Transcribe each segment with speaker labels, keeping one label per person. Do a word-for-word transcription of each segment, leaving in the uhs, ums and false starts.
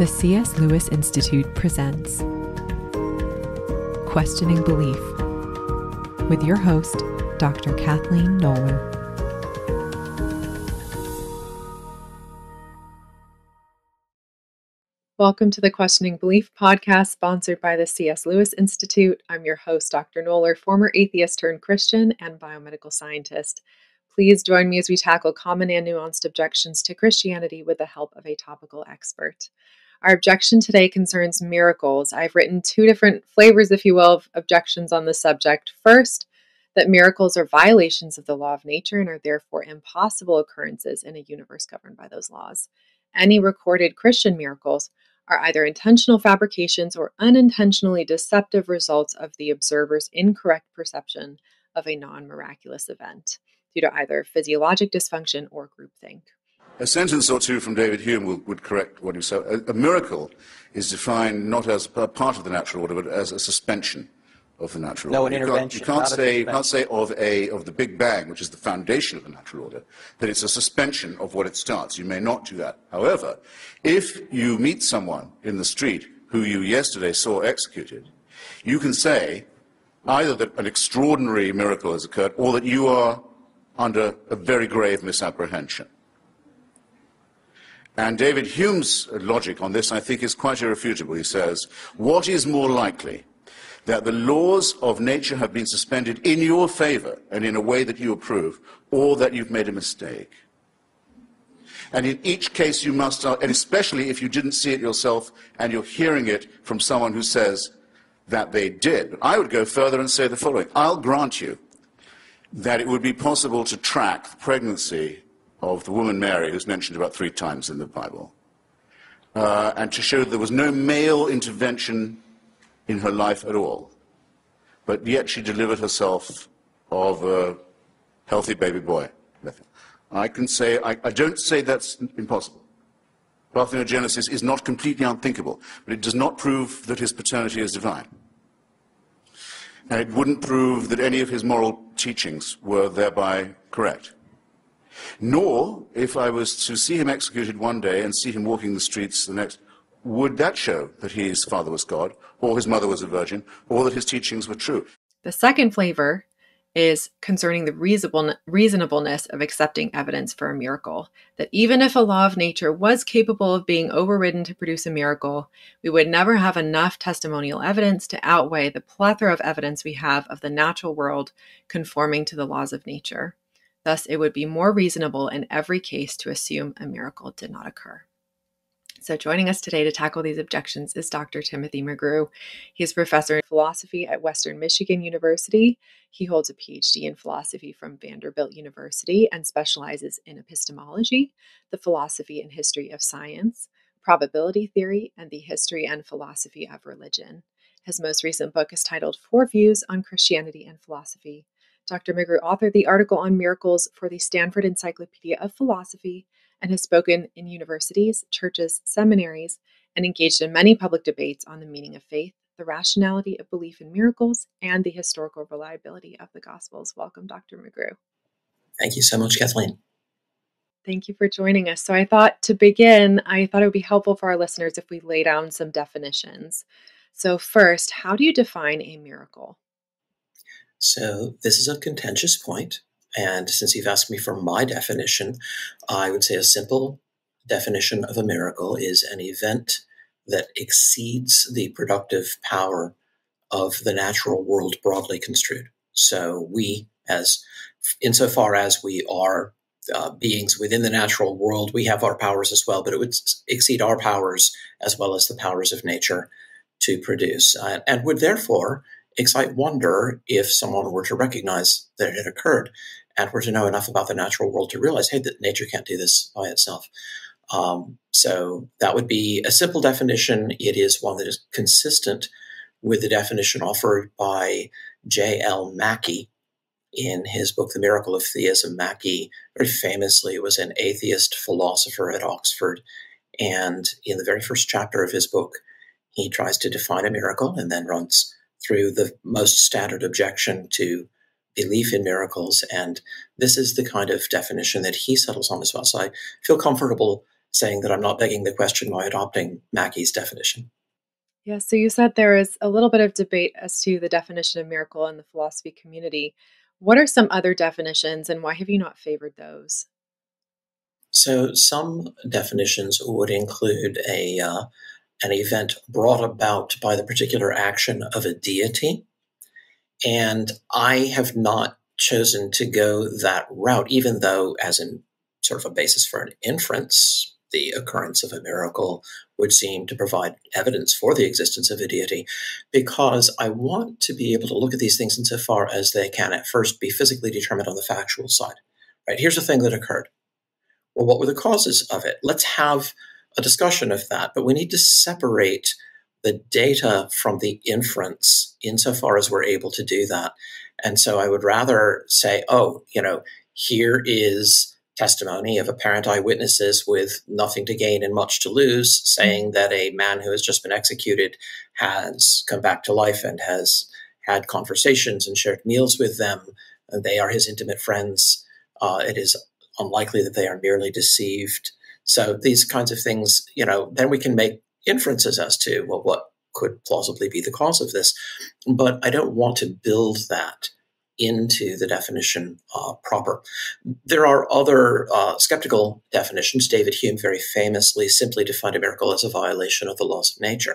Speaker 1: The C S. Lewis Institute presents Questioning Belief with your host, Doctor Kathleen Noller. Welcome to the Questioning Belief podcast, sponsored by the C S. Lewis Institute. I'm your host, Doctor Noller, former atheist turned Christian and biomedical scientist. Please join me as we tackle common and nuanced objections to Christianity with the help of a topical expert. Our objection today concerns miracles. I've written two different flavors, if you will, of objections on the subject. First, that miracles are violations of the law of nature and are therefore impossible occurrences in a universe governed by those laws. Any recorded Christian miracles are either intentional fabrications or unintentionally deceptive results of the observer's incorrect perception of a non-miraculous event due to either physiologic dysfunction or groupthink.
Speaker 2: A sentence or two from David Hume would, would correct what you said. A, a miracle is defined not as a part of the natural order, but as a suspension of the natural
Speaker 3: no,
Speaker 2: order.
Speaker 3: An
Speaker 2: you
Speaker 3: intervention.
Speaker 2: Can't, you can't say you
Speaker 3: suspension.
Speaker 2: can't say of a of the Big Bang, which is the foundation of the natural order, that it's a suspension of what it starts. You may not do that. However, if you meet someone in the street who you yesterday saw executed, you can say either that an extraordinary miracle has occurred or that you are under a very grave misapprehension. And David Hume's logic on this, I think, is quite irrefutable. He says, what is more likely, that the laws of nature have been suspended in your favor and in a way that you approve, or that you've made a mistake? And in each case you must, and especially if you didn't see it yourself and you're hearing it from someone who says that they did. I would go further and say the following. I'll grant you that it would be possible to track the pregnancy of the woman Mary, who's mentioned about three times in the Bible, uh, and to show that there was no male intervention in her life at all, but yet she delivered herself of a healthy baby boy. I can say, I, I don't say that's impossible. Parthenogenesis is not completely unthinkable, but it does not prove that his paternity is divine. And it wouldn't prove that any of his moral teachings were thereby correct. Nor, if I was to see him executed one day and see him walking the streets the next, would that show that his father was God, or his mother was a virgin, or that his teachings were true.
Speaker 1: The second flavor is concerning the reasonable, reasonableness of accepting evidence for a miracle. That even if a law of nature was capable of being overridden to produce a miracle, we would never have enough testimonial evidence to outweigh the plethora of evidence we have of the natural world conforming to the laws of nature. Thus, it would be more reasonable in every case to assume a miracle did not occur. So joining us today to tackle these objections is Doctor Timothy McGrew. He is professor in philosophy at Western Michigan University. He holds a P H D in philosophy from Vanderbilt University and specializes in epistemology, the philosophy and history of science, probability theory, and the history and philosophy of religion. His most recent book is titled Four Views on Christianity and Philosophy. Doctor McGrew authored the article on miracles for the Stanford Encyclopedia of Philosophy and has spoken in universities, churches, seminaries, and engaged in many public debates on the meaning of faith, the rationality of belief in miracles, and the historical reliability of the Gospels. Welcome, Doctor McGrew.
Speaker 3: Thank you so much, Kathleen.
Speaker 1: Thank you for joining us. So I thought to begin, I thought it would be helpful for our listeners if we lay down some definitions. So first, how do you define a miracle?
Speaker 3: So this is a contentious point. And since you've asked me for my definition, I would say a simple definition of a miracle is an event that exceeds the productive power of the natural world broadly construed. So we, as insofar as we are uh, beings within the natural world, we have our powers as well, but it would exceed our powers as well as the powers of nature to produce, uh, and would therefore excite wonder if someone were to recognize that it had occurred and were to know enough about the natural world to realize, hey, that nature can't do this by itself. Um, so that would be a simple definition. It is one that is consistent with the definition offered by J L Mackie in his book, The Miracle of Theism. Mackie very famously was an atheist philosopher at Oxford. And in the very first chapter of his book, he tries to define a miracle and then runs through the most standard objection to belief in miracles. And this is the kind of definition that he settles on as well. So I feel comfortable saying that I'm not begging the question by adopting Mackey's definition.
Speaker 1: Yeah, so you said there is a little bit of debate as to the definition of miracle in the philosophy community. What are some other definitions, and why have you not favored those?
Speaker 3: So some definitions would include a uh, an event brought about by the particular action of a deity. And I have not chosen to go that route, even though, as in sort of a basis for an inference, the occurrence of a miracle would seem to provide evidence for the existence of a deity, because I want to be able to look at these things insofar as they can at first be physically determined on the factual side. Right? Here's a thing that occurred. Well, what were the causes of it? Let's have a discussion of that, but we need to separate the data from the inference insofar as we're able to do that. And so I would rather say, oh, you know, here is testimony of apparent eyewitnesses with nothing to gain and much to lose, saying that a man who has just been executed has come back to life and has had conversations and shared meals with them. And they are his intimate friends. Uh, it is unlikely that they are merely deceived. So these kinds of things, you know, then we can make inferences as to, well, what could plausibly be the cause of this. But I don't want to build that into the definition uh, proper. There are other uh, skeptical definitions. David Hume very famously simply defined a miracle as a violation of the laws of nature.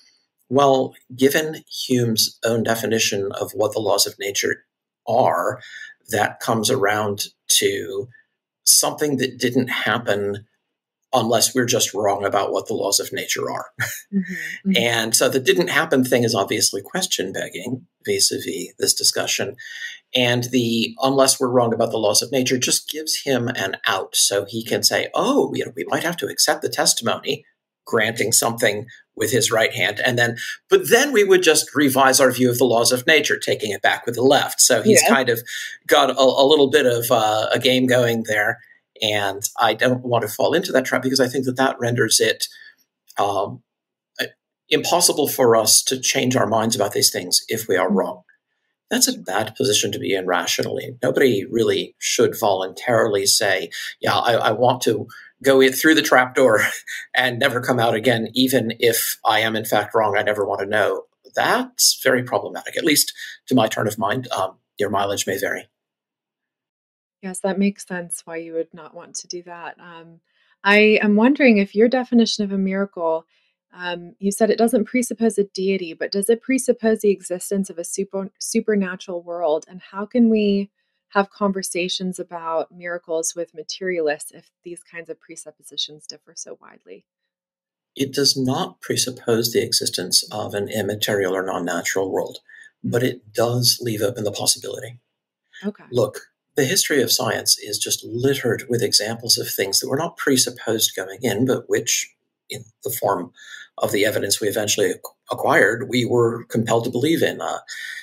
Speaker 3: Well, given Hume's own definition of what the laws of nature are, that comes around to something that didn't happen unless we're just wrong about what the laws of nature are. Mm-hmm, mm-hmm. And so the didn't happen thing is obviously question begging vis-a-vis this discussion. And the unless we're wrong about the laws of nature just gives him an out. So he can say, oh, you know, we might have to accept the testimony, granting something with his right hand. And then, but then we would just revise our view of the laws of nature, taking it back with the left. So he's yeah. kind of got a, a little bit of uh, a game going there. And I don't want to fall into that trap because I think that that renders it um, impossible for us to change our minds about these things if we are wrong. That's a bad position to be in rationally. Nobody really should voluntarily say, yeah, I, I want to go in through the trapdoor and never come out again, even if I am in fact wrong. I never want to know. That's very problematic, at least to my turn of mind. Um, your mileage may vary.
Speaker 1: Yes, that makes sense why you would not want to do that. Um, I am wondering if your definition of a miracle, um, you said it doesn't presuppose a deity, but does it presuppose the existence of a super, supernatural world? And how can we have conversations about miracles with materialists if these kinds of presuppositions differ so widely?
Speaker 3: It does not presuppose the existence of an immaterial or non-natural world, but it does leave open the possibility.
Speaker 1: Okay.
Speaker 3: Look, the history of science is just littered with examples of things that were not presupposed going in, but which, in the form of the evidence we eventually acquired, we were compelled to believe in. Uh,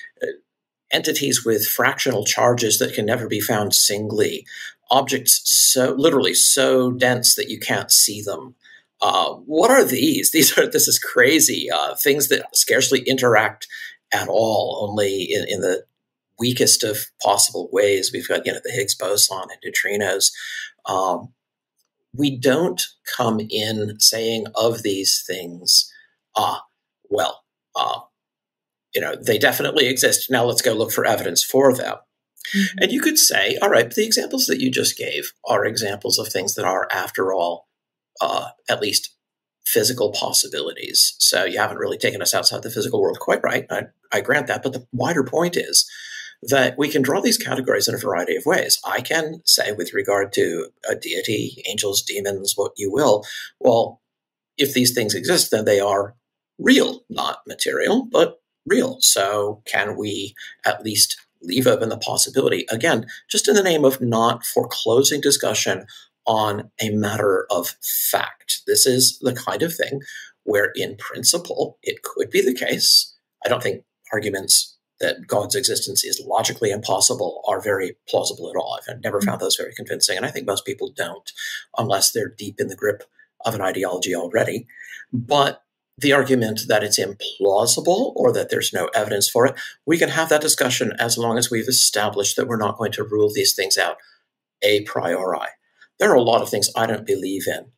Speaker 3: entities with fractional charges that can never be found singly, objects so literally so dense that you can't see them. Uh, what are these? These are this is crazy. Uh, things that scarcely interact at all, only in, in the weakest of possible ways. We've got, you know, the Higgs boson and neutrinos. Um, we don't come in saying of these things, ah, well, uh, you know, they definitely exist. Now let's go look for evidence for them. Mm-hmm. And you could say, all right, the examples that you just gave are examples of things that are, after all, uh, at least physical possibilities. So you haven't really taken us outside the physical world quite right. I, I grant that. But the wider point is that we can draw these categories in a variety of ways. I can say, with regard to a deity, angels, demons, what you will, well, if these things exist, then they are real, not material, but real. So can we at least leave open the possibility, again, just in the name of not foreclosing discussion on a matter of fact? This is the kind of thing where, in principle, it could be the case. I don't think arguments that God's existence is logically impossible are very plausible at all. I've never found those very convincing, and I think most people don't, unless they're deep in the grip of an ideology already. But the argument that it's implausible or that there's no evidence for it, we can have that discussion as long as we've established that we're not going to rule these things out a priori. There are a lot of things I don't believe in,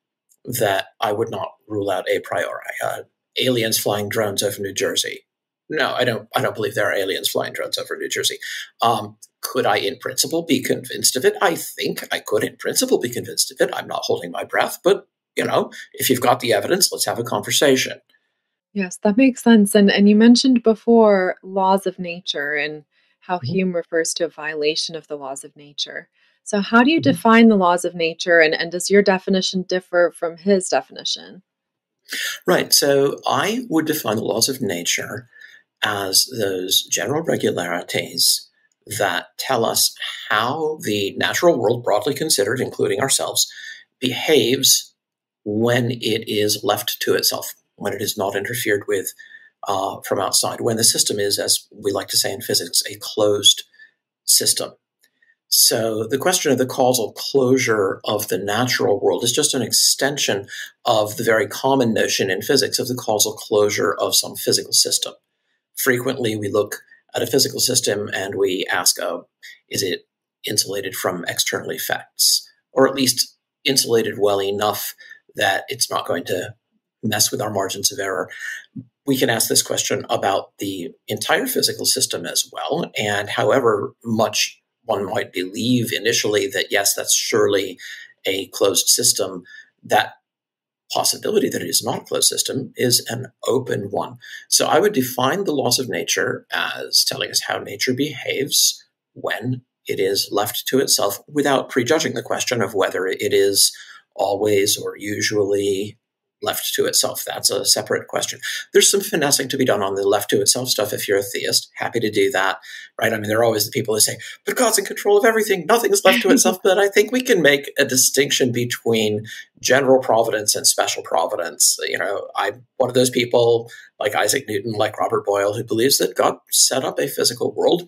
Speaker 3: that I would not rule out a priori. Uh, aliens flying drones over New Jersey. No, I don't. I don't believe there are aliens flying drones over New Jersey. Um, could I, in principle, be convinced of it? I think I could, in principle, be convinced of it. I'm not holding my breath, but you know, if you've got the evidence, let's have a conversation.
Speaker 1: Yes, that makes sense. And and you mentioned before laws of nature and how
Speaker 3: Mhm.
Speaker 1: Hume refers to a violation of the laws of nature. So how do you
Speaker 3: Mhm.
Speaker 1: define the laws of nature, and, and does your definition differ from his definition?
Speaker 3: Right. So I would define the laws of nature as those general regularities that tell us how the natural world, broadly considered, including ourselves, behaves when it is left to itself, when it is not interfered with uh, from outside, when the system is, as we like to say in physics, a closed system. So the question of the causal closure of the natural world is just an extension of the very common notion in physics of the causal closure of some physical system. Frequently, we look at a physical system and we ask, oh, is it insulated from external effects? Or at least insulated well enough that it's not going to mess with our margins of error. We can ask this question about the entire physical system as well. And however much one might believe initially that, yes, that's surely a closed system, that possibility that it is not a closed system is an open one. So I would define the laws of nature as telling us how nature behaves when it is left to itself without prejudging the question of whether it is always or usually left to itself. That's a separate question. There's some finessing to be done on the left to itself stuff if you're a theist. Happy to do that, right? I mean, there are always the people who say, but God's in control of everything. Nothing is left to itself. But I think we can make a distinction between general providence and special providence. You know, I'm one of those people like Isaac Newton, like Robert Boyle, who believes that God set up a physical world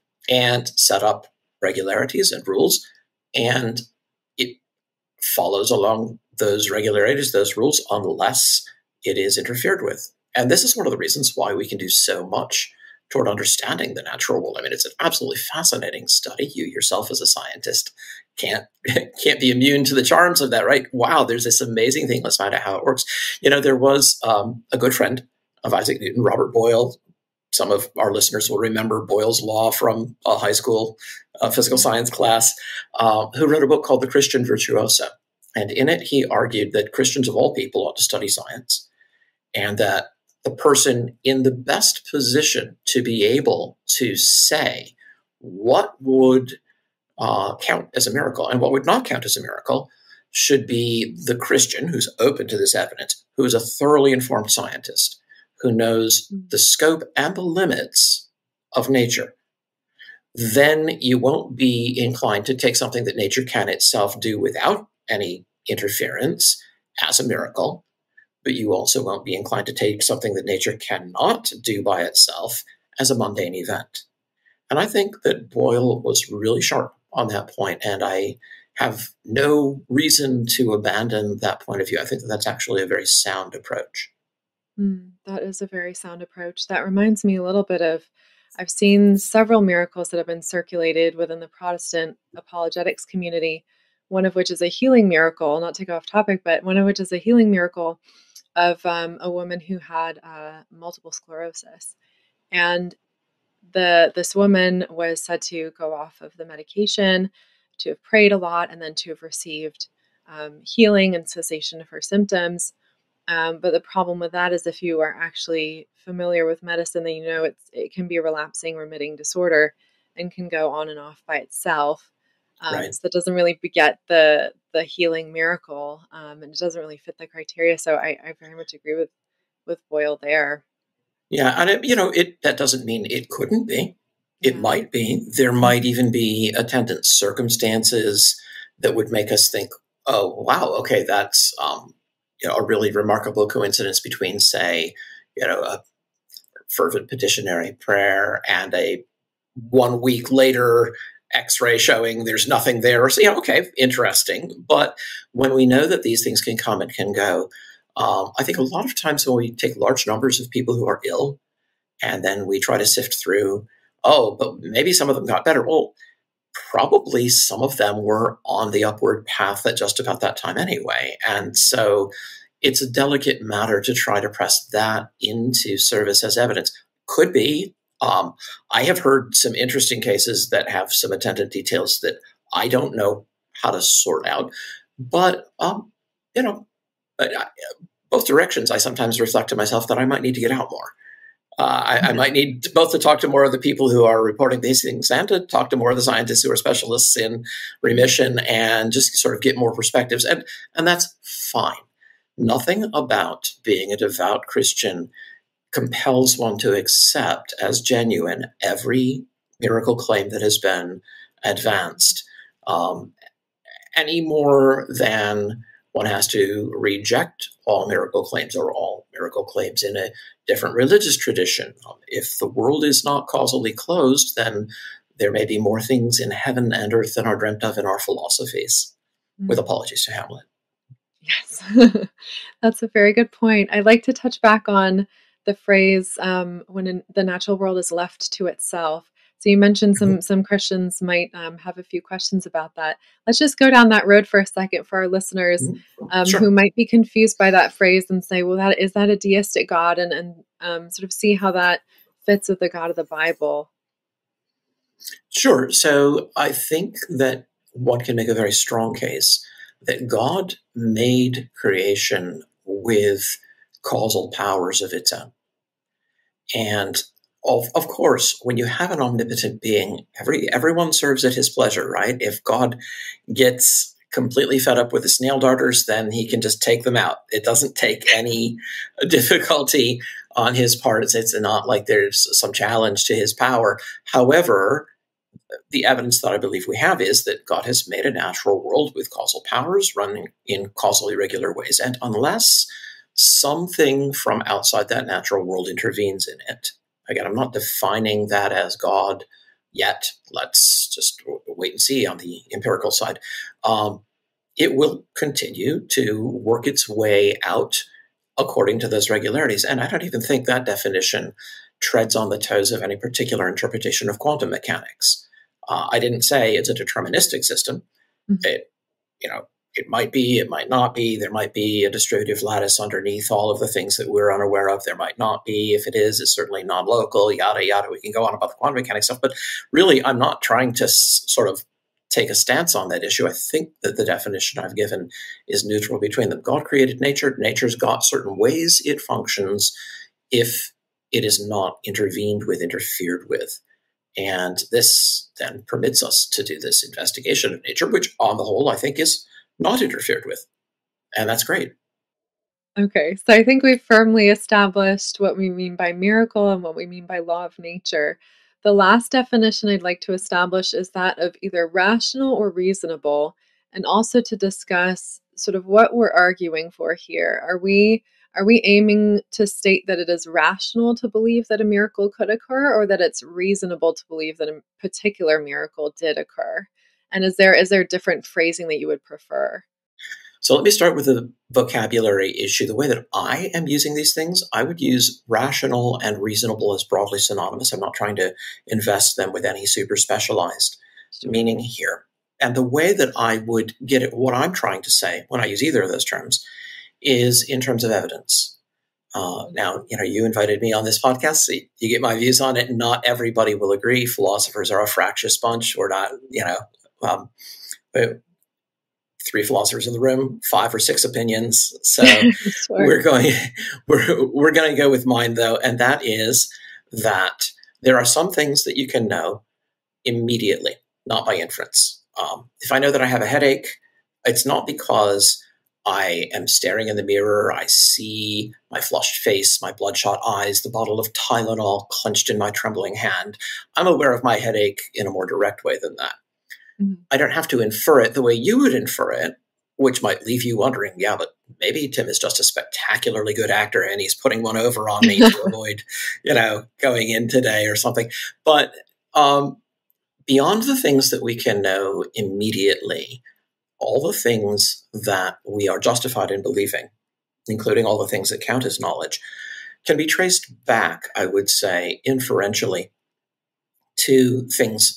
Speaker 3: and set up regularities and rules, and it follows along those regularities, those rules, unless it is interfered with. And this is one of the reasons why we can do so much toward understanding the natural world. I mean, it's an absolutely fascinating study. You yourself, as a scientist, can't can't be immune to the charms of that, right? Wow, there's this amazing thing. Let's find out how it works. You know, there was um, a good friend of Isaac Newton, Robert Boyle. Some of our listeners will remember Boyle's Law from a high school uh, physical science class, uh, who wrote a book called The Christian Virtuoso. And in it, he argued that Christians of all people ought to study science, and that the person in the best position to be able to say what would uh, count as a miracle and what would not count as a miracle should be the Christian who's open to this evidence, who is a thoroughly informed scientist, who knows the scope and the limits of nature. Then you won't be inclined to take something that nature can itself do without any interference as a miracle, but you also won't be inclined to take something that nature cannot do by itself as a mundane event. And I think that Boyle was really sharp on that point, and I have no reason to abandon that point of view. I think that that's actually a very sound approach.
Speaker 1: Mm, that is a very sound approach. That reminds me a little bit of, I've seen several miracles that have been circulated within the Protestant apologetics community, one of which is a healing miracle, not to go off topic, but one of which is a healing miracle of um, a woman who had uh, multiple sclerosis. And the this woman was said to go off of the medication, to have prayed a lot, and then to have received um, healing and cessation of her symptoms. Um, but the problem with that is if you are actually familiar with medicine, then you know it's it can be a relapsing remitting disorder and can go on and off by itself. Um,
Speaker 3: Right.
Speaker 1: so that doesn't really beget the the healing miracle, um, and it doesn't really fit the criteria. So I, I very much agree with with Boyle there.
Speaker 3: Yeah, and it, you know, it that doesn't mean it couldn't be. It
Speaker 1: Yeah.
Speaker 3: might be. There might even be attendant circumstances that would make us think, "Oh, wow, okay, that's um, you know, a really remarkable coincidence between, say, you know, a fervent petitionary prayer and a one week later X-ray showing there's nothing there." So, yeah, okay, interesting. But when we know that these things can come and can go, um, I think a lot of times when we take large numbers of people who are ill and then we try to sift through, oh, but maybe some of them got better. Well, probably some of them were on the upward path at just about that time anyway. And so it's a delicate matter to try to press that into service as evidence. Could be. Um, I have heard some interesting cases that have some attendant details that I don't know how to sort out. But, um, you know, both directions, I sometimes reflect to myself that I might need to get out more. Uh, I, I might need both to talk to more of the people who are reporting these things and to talk to more of the scientists who are specialists in remission and just sort of get more perspectives. And, and that's fine. Nothing about being a devout Christian compels one to accept as genuine every miracle claim that has been advanced, um, any more than one has to reject all miracle claims or all miracle claims in a different religious tradition. Um, if the world is not causally closed, then there may be more things in heaven and earth than are dreamt of in our philosophies, mm-hmm. with apologies to Hamlet.
Speaker 1: Yes, that's a very good point. I'd like to touch back on the phrase um, when in, the natural world is left to itself. So you mentioned some some Christians might um, have a few questions about that. Let's just go down that road for a second for our listeners um, sure. who might be confused by that phrase and say, well, that is that a deistic God? And, and um, sort of see how that fits with the God of the Bible.
Speaker 3: Sure. So I think that one can make a very strong case that God made creation with causal powers of its own. And of, of course, when you have an omnipotent being, every everyone serves at his pleasure, right? If God gets completely fed up with the snail darters, then he can just take them out. It doesn't take any difficulty on his part. It's, it's not like there's some challenge to his power. However, the evidence that I believe we have is that God has made a natural world with causal powers running in causally regular ways. And unless something from outside that natural world intervenes in it, again, I'm not defining that as God yet. Let's just wait and see on the empirical side. Um, it will continue to work its way out according to those regularities. And I don't even think that definition treads on the toes of any particular interpretation of quantum mechanics. Uh, I didn't say it's a deterministic system. Mm-hmm. It, you know, it might be, it might not be. There might be a distributive lattice underneath all of the things that we're unaware of. There might not be. If it is, it's certainly non-local, yada, yada. We can go on about the quantum mechanics stuff. But really, I'm not trying to s- sort of take a stance on that issue. I think that the definition I've given is neutral between them. God created nature. Nature's got certain ways it functions if it is not intervened with, interfered with. And this then permits us to do this investigation of nature, which on the whole, I think is not interfered with. And that's great.
Speaker 1: Okay, so I think we've firmly established what we mean by miracle and what we mean by law of nature. The last definition I'd like to establish is that of either rational or reasonable, and also to discuss sort of what we're arguing for here. Are we are we aiming to state that it is rational to believe that a miracle could occur, or that it's reasonable to believe that a particular miracle did occur? And is there is there different phrasing that you would prefer?
Speaker 3: So let me start with the vocabulary issue. The way that I am using these things, I would use rational and reasonable as broadly synonymous. I'm not trying to invest them with any super specialized sure. meaning here. And the way that I would get at what I'm trying to say when I use either of those terms is in terms of evidence. Uh, now, you know, you invited me on this podcast, so you get my views on it. Not everybody will agree. Philosophers are a fractious bunch. We're not, you know, um, three philosophers in the room, five or six opinions. So sure. we're going, we're, we're going to go with mine though. And that is that there are some things that you can know immediately, not by inference. Um, if I know that I have a headache, it's not because I am staring in the mirror, I see my flushed face, my bloodshot eyes, the bottle of Tylenol clenched in my trembling hand. I'm aware of my headache in a more direct way than that. Mm-hmm. I don't have to infer it the way you would infer it, which might leave you wondering, yeah, but maybe Tim is just a spectacularly good actor and he's putting one over on me to avoid, you know, going in today or something. But um, beyond the things that we can know immediately, all the things that we are justified in believing, including all the things that count as knowledge, can be traced back, I would say, inferentially to things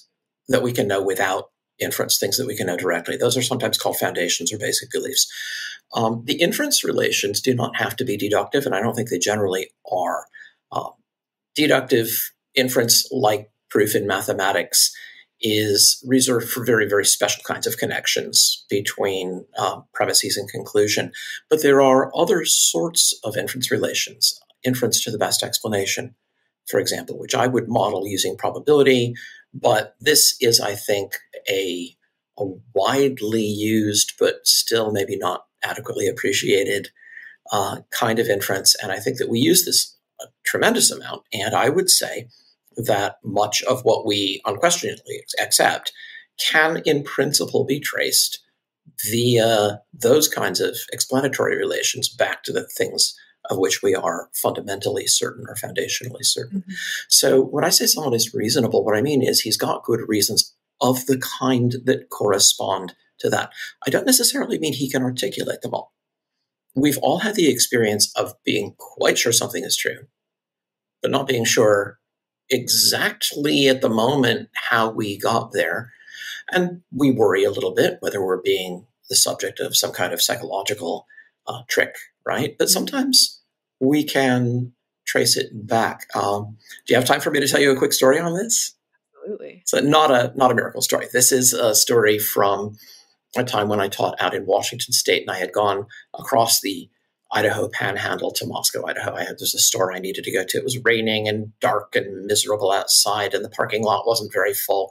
Speaker 3: that we can know without inference, things that we can know directly. Those are sometimes called foundations or basic beliefs. Um, the inference relations do not have to be deductive, and I don't think they generally are. Um, deductive inference, like proof in mathematics, is reserved for very, very special kinds of connections between uh, premises and conclusion. But there are other sorts of inference relations, inference to the best explanation, for example, which I would model using probability. But this is, I think, a, a widely used, but still maybe not adequately appreciated uh, kind of inference. And I think that we use this a tremendous amount. And I would say that much of what we unquestionably accept can, in principle, be traced via those kinds of explanatory relations back to the things of which we are fundamentally certain or foundationally certain. Mm-hmm. So when I say someone is reasonable, what I mean is he's got good reasons of the kind that correspond to that. I don't necessarily mean he can articulate them all. We've all had the experience of being quite sure something is true, but not being sure exactly at the moment how we got there. And we worry a little bit whether we're being the subject of some kind of psychological uh, trick, right? But sometimes we can trace it back. Um, do you have time for me to tell you a quick story on this?
Speaker 1: Absolutely.
Speaker 3: So not a not a miracle story. This is a story from a time when I taught out in Washington State, and I had gone across the Idaho Panhandle to Moscow, Idaho. I had there's a store I needed to go to. It was raining and dark and miserable outside, and the parking lot wasn't very full.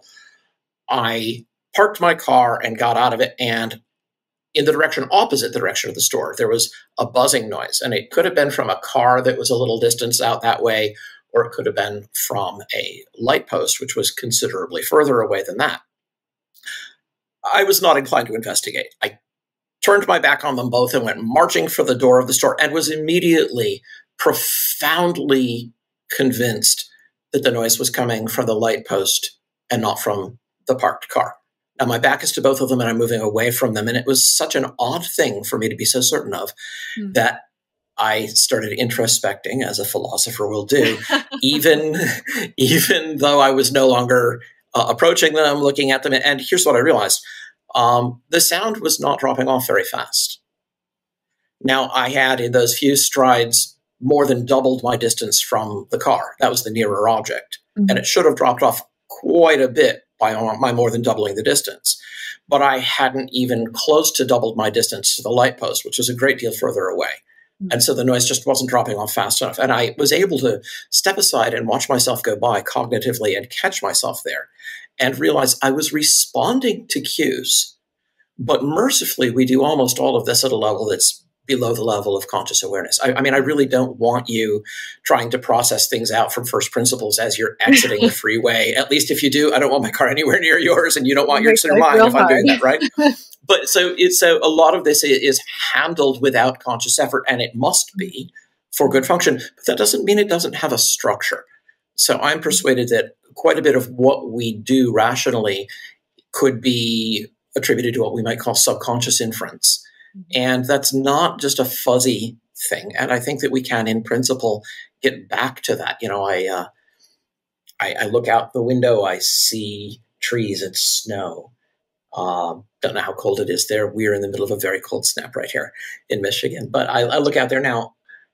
Speaker 3: I parked my car and got out of it, and in the direction opposite the direction of the store, there was a buzzing noise, and it could have been from a car that was a little distance out that way, or it could have been from a light post, which was considerably further away than that. I was not inclined to investigate. I turned my back on them both and went marching for the door of the store and was immediately profoundly convinced that the noise was coming from the light post and not from the parked car. Now, my back is to both of them and I'm moving away from them. And it was such an odd thing for me to be so certain of mm. that I started introspecting, as a philosopher will do, even, even though I was no longer uh, approaching them, looking at them. And here's what I realized. Um, the sound was not dropping off very fast. Now, I had, in those few strides, more than doubled my distance from the car. That was the nearer object. Mm-hmm. And it should have dropped off quite a bit by my more than doubling the distance. But I hadn't even close to doubled my distance to the light post, which was a great deal further away. Mm-hmm. And so the noise just wasn't dropping off fast enough. And I was able to step aside and watch myself go by cognitively and catch myself there and realize I was responding to cues. But mercifully, we do almost all of this at a level that's below the level of conscious awareness. I, I mean, I really don't want you trying to process things out from first principles as you're exiting the freeway. At least if you do, I don't want my car anywhere near yours, and you don't want yours near mine if I'm doing that, right? But so it's so a lot of this is handled without conscious effort, and it must be for good function. But that doesn't mean it doesn't have a structure. So I'm persuaded that quite a bit of what we do rationally could be attributed to what we might call subconscious inference. And that's not just a fuzzy thing. And I think that we can, in principle, get back to that. You know, I, uh, I, I look out the window, I see trees and snow. Um, don't know how cold it is there. We're in the middle of a very cold snap right here in Michigan. But I, I look out there now.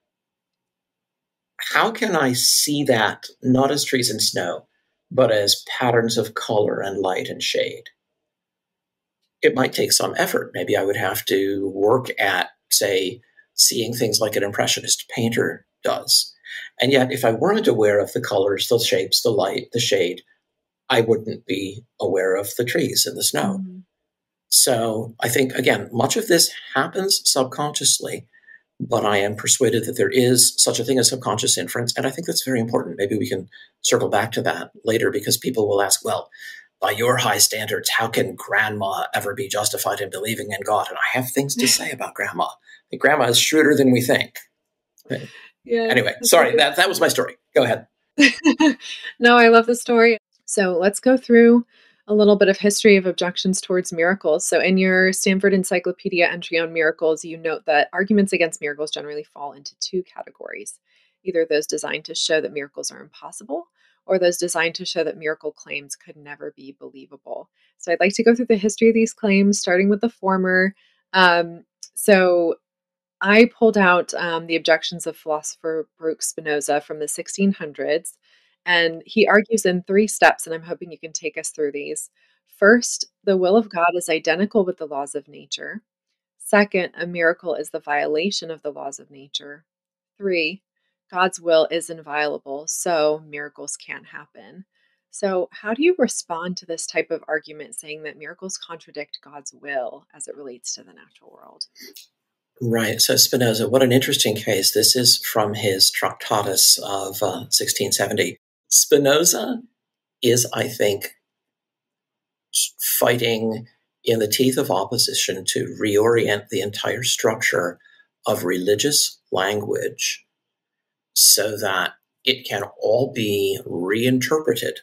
Speaker 3: How can I see that not as trees and snow, but as patterns of color and light and shade? It might take some effort. Maybe I would have to work at, say, seeing things like an impressionist painter does. And yet, if I weren't aware of the colors, the shapes, the light, the shade, I wouldn't be aware of the trees and the snow. Mm-hmm. So I think, again, much of this happens subconsciously, but I am persuaded that there is such a thing as subconscious inference. And I think that's very important. Maybe we can circle back to that later, because people will ask, well, by your high standards, how can grandma ever be justified in believing in God? And I have things to say about grandma. Like, grandma is shrewder than we think. Yeah. Anyway, sorry, that, that was my story. Go ahead.
Speaker 1: No, I love the story. So let's go through a little bit of history of objections towards miracles. So in your Stanford Encyclopedia entry on miracles, you note that arguments against miracles generally fall into two categories. Either those designed to show that miracles are impossible, or those designed to show that miracle claims could never be believable. So I'd like to go through the history of these claims, starting with the former. Um, so I pulled out um, the objections of philosopher Baruch Spinoza from the sixteen hundreds, and he argues in three steps, and I'm hoping you can take us through these. First, the will of God is identical with the laws of nature. Second, a miracle is the violation of the laws of nature. Three, God's will is inviolable, so miracles can't happen. So, how do you respond to this type of argument saying that miracles contradict God's will as it relates to the natural world?
Speaker 3: Right. So Spinoza, what an interesting case. This is from his Tractatus of uh, sixteen seventy. Spinoza is, I think, fighting in the teeth of opposition to reorient the entire structure of religious language so that it can all be reinterpreted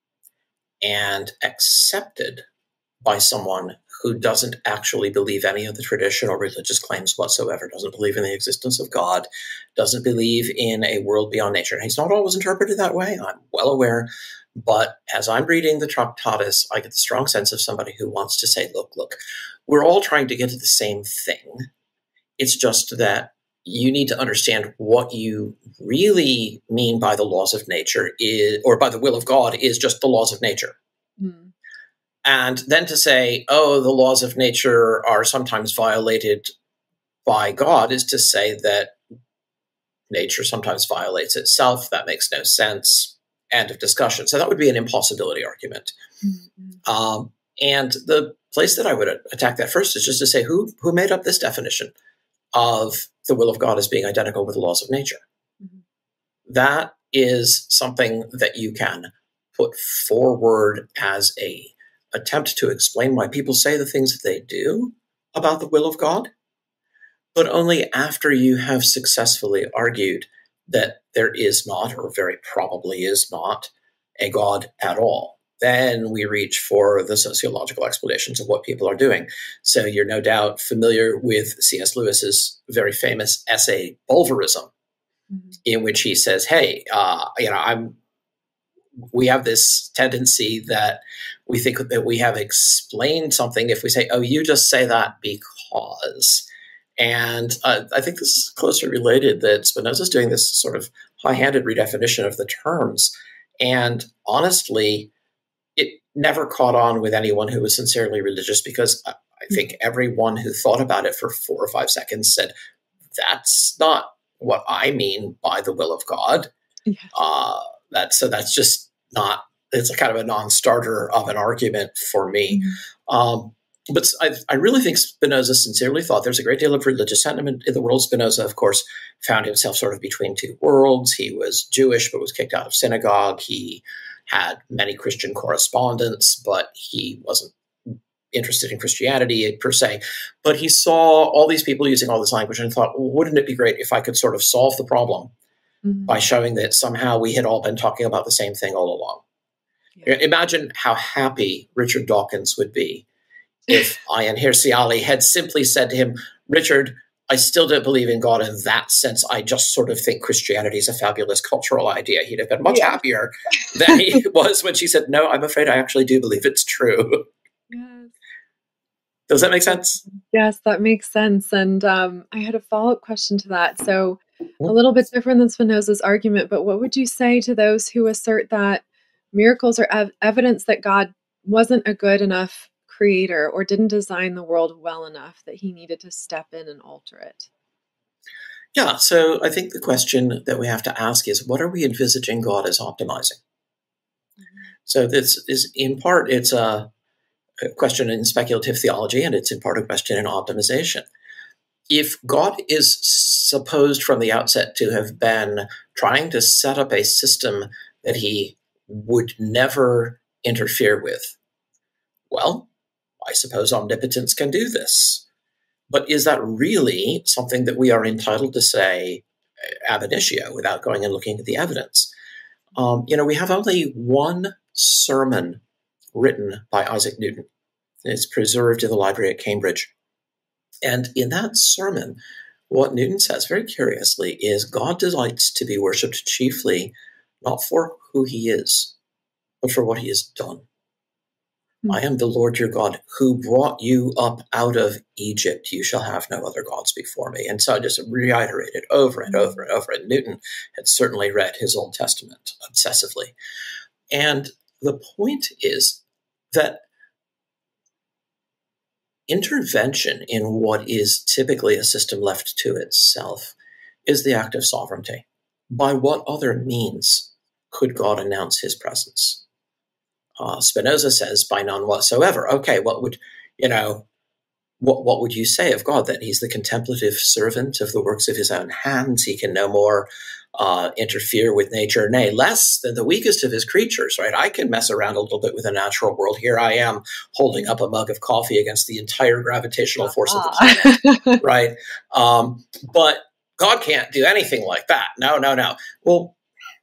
Speaker 3: and accepted by someone who doesn't actually believe any of the traditional religious claims whatsoever, doesn't believe in the existence of God, doesn't believe in a world beyond nature. And he's not always interpreted that way, I'm well aware. But as I'm reading the Tractatus, I get the strong sense of somebody who wants to say, look, look, we're all trying to get to the same thing. It's just that you need to understand what you really mean by the laws of nature is, or by the will of God is just the laws of nature. Mm. And then to say, oh, the laws of nature are sometimes violated by God is to say that nature sometimes violates itself. That makes no sense. End of discussion. So that would be an impossibility argument. Mm-hmm. Um, and the place that I would attack that first is just to say, who who made up this definition of the will of God as being identical with the laws of nature? Mm-hmm. That is something that you can put forward as a attempt to explain why people say the things that they do about the will of God, but only after you have successfully argued that there is not, or very probably is not, a God at all. Then we reach for the sociological explanations of what people are doing. So you're no doubt familiar with C S Lewis's very famous essay, Bulverism, mm-hmm. in which he says, hey, uh, you know, I'm, we have this tendency that we think that we have explained something if we say, oh, you just say that because... And uh, I think this is closely related that Spinoza's doing this sort of high-handed redefinition of the terms. And honestly, it never caught on with anyone who was sincerely religious, because I think everyone who thought about it for four or five seconds said, that's not what I mean by the will of God. Yeah. Uh, that, so that's just not, it's a kind of a non-starter of an argument for me. Mm-hmm. Um, But I, I really think Spinoza sincerely thought there's a great deal of religious sentiment in the world. Spinoza, of course, found himself sort of between two worlds. He was Jewish, but was kicked out of synagogue. He had many Christian correspondents, but he wasn't interested in Christianity per se. But he saw all these people using all this language and thought, well, wouldn't it be great if I could sort of solve the problem mm-hmm. by showing that somehow we had all been talking about the same thing all along? Yeah. Imagine how happy Richard Dawkins would be if Ayaan Hirsi Ali had simply said to him, Richard, I still don't believe in God in that sense. I just sort of think Christianity is a fabulous cultural idea. He'd have been much yeah. happier than he was when she said, no, I'm afraid I actually do believe it's true. Yes. Does that make sense?
Speaker 1: Yes, that makes sense. And um, I had a follow-up question to that. So a little bit different than Spinoza's argument, but what would you say to those who assert that miracles are ev- evidence that God wasn't a good enough creator or didn't design the world well enough that he needed to step in and alter it?
Speaker 3: Yeah, so I think the question that we have to ask is, what are we envisaging God as optimizing? Mm-hmm. So this is, in part, it's a, a question in speculative theology, and it's in part a question in optimization. If God is supposed from the outset to have been trying to set up a system that he would never interfere with, well, I suppose omnipotence can do this. But is that really something that we are entitled to say ab initio without going and looking at the evidence? Um, you know, we have only one sermon written by Isaac Newton. It's preserved in the library at Cambridge. And in that sermon, what Newton says very curiously is God delights to be worshipped chiefly not for who he is, but for what he has done.
Speaker 1: Hmm.
Speaker 3: I am the Lord your God who brought you up out of Egypt. You shall have no other gods before me. And so I just reiterated over and over and over. And Newton had certainly read his Old Testament obsessively. And the point is that intervention in what is typically a system left to itself is the act of sovereignty. By what other means could God announce his presence? Uh, Spinoza says, by none whatsoever. Okay, what would, you know, what, what would you say of God? That he's the contemplative servant of the works of his own hands. He can no more uh, interfere with nature, nay, less than the weakest of his creatures, right? I can mess around a little bit with the natural world. Here I am holding up a mug of coffee against the entire gravitational force of the planet, right? Um, but God can't do anything like that. No, no, no. Well,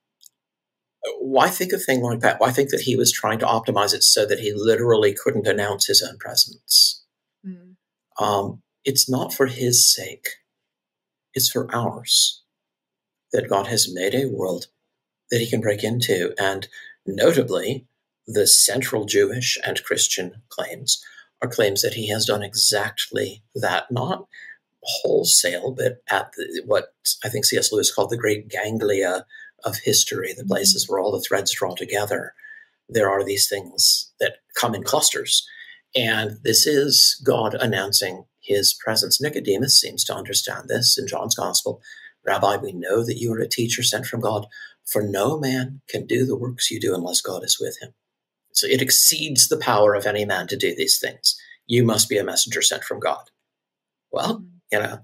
Speaker 3: why think a thing like that? Why think that he was trying to optimize it so that he literally couldn't announce his own presence? Mm. Um, it's not for his sake. It's for ours that God has made a world that he can break into. And notably, the central Jewish and Christian claims are claims that he has done exactly that, not wholesale, but at the, what I think C S Lewis called the great ganglia of history, the places where all the threads draw together. There are these things that come in clusters. And this is God announcing his presence. Nicodemus seems to understand this in John's gospel. Rabbi, we know that you are a teacher sent from God, for no man can do the works you do unless God is with him. So it exceeds the power of any man to do these things. You must be a messenger sent from God. Well, you know,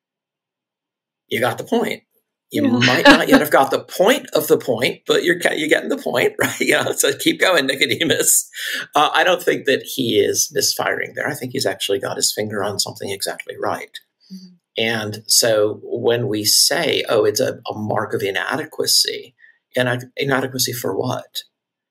Speaker 3: you got the point. You yeah. might not yet have got the point of the point, but you're you're getting the point, right? You know, so keep going, Nicodemus. Uh, I don't think that he is misfiring there. I think he's actually got his finger on something exactly right. Mm-hmm. And so when we say, oh, it's a, a mark of inadequacy, and inadequacy for what?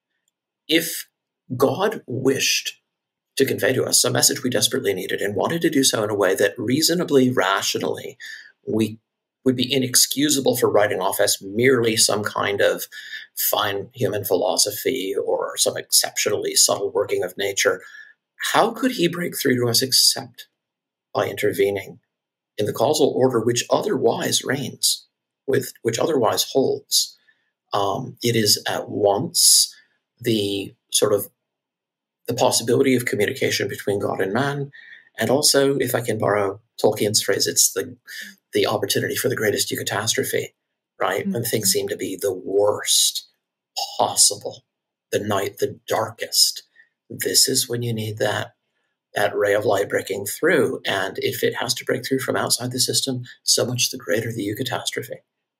Speaker 3: If God wished to convey to us a message we desperately needed and wanted to do so in a way that reasonably, rationally, we would be inexcusable for writing off as merely some kind of fine human philosophy or some exceptionally subtle working of nature, how could he break through to us except by intervening in the causal order which otherwise reigns, with which otherwise holds? Um, it is at once the sort of the possibility of communication between God and man, and also, if I can borrow Tolkien's phrase, it's the the opportunity for the greatest eucatastrophe, right? Mm-hmm. When things seem to be the worst possible, the night, the darkest. This is when you need that, that ray of light breaking through. And if it has to break through from outside the system, so much the greater the eucatastrophe.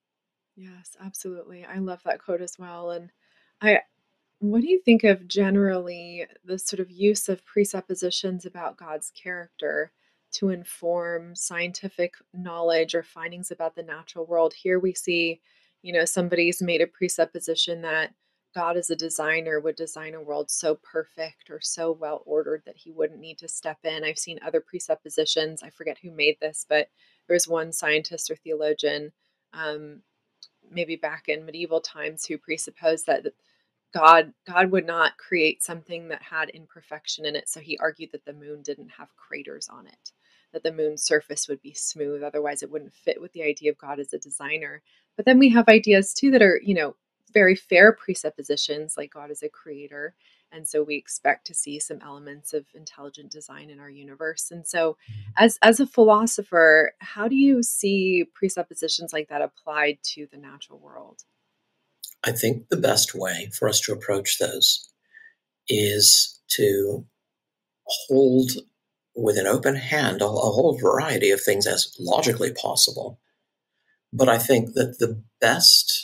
Speaker 1: Yes, absolutely. I love that quote as well. And I, what do you think of generally the sort of use of presuppositions about God's character to inform scientific knowledge or findings about the natural world? Here we see, you know, somebody's made a presupposition that God as a designer would design a world so perfect or so well ordered that he wouldn't need to step in. I've seen other presuppositions. I forget who made this, but there was one scientist or theologian, um, maybe back in medieval times, who presupposed that God, God would not create something that had imperfection in it. So he argued that the moon didn't have craters on it, that the moon's surface would be smooth. Otherwise, it wouldn't fit with the idea of God as a designer. But then we have ideas too that are, you know, very fair presuppositions, like God is a creator. And so we expect to see some elements of intelligent design in our universe. And so as, as a philosopher, how do you see presuppositions like that applied to the natural world?
Speaker 3: I think the best way for us to approach those is to hold with an open hand a, a whole variety of things as logically possible. But I think that the best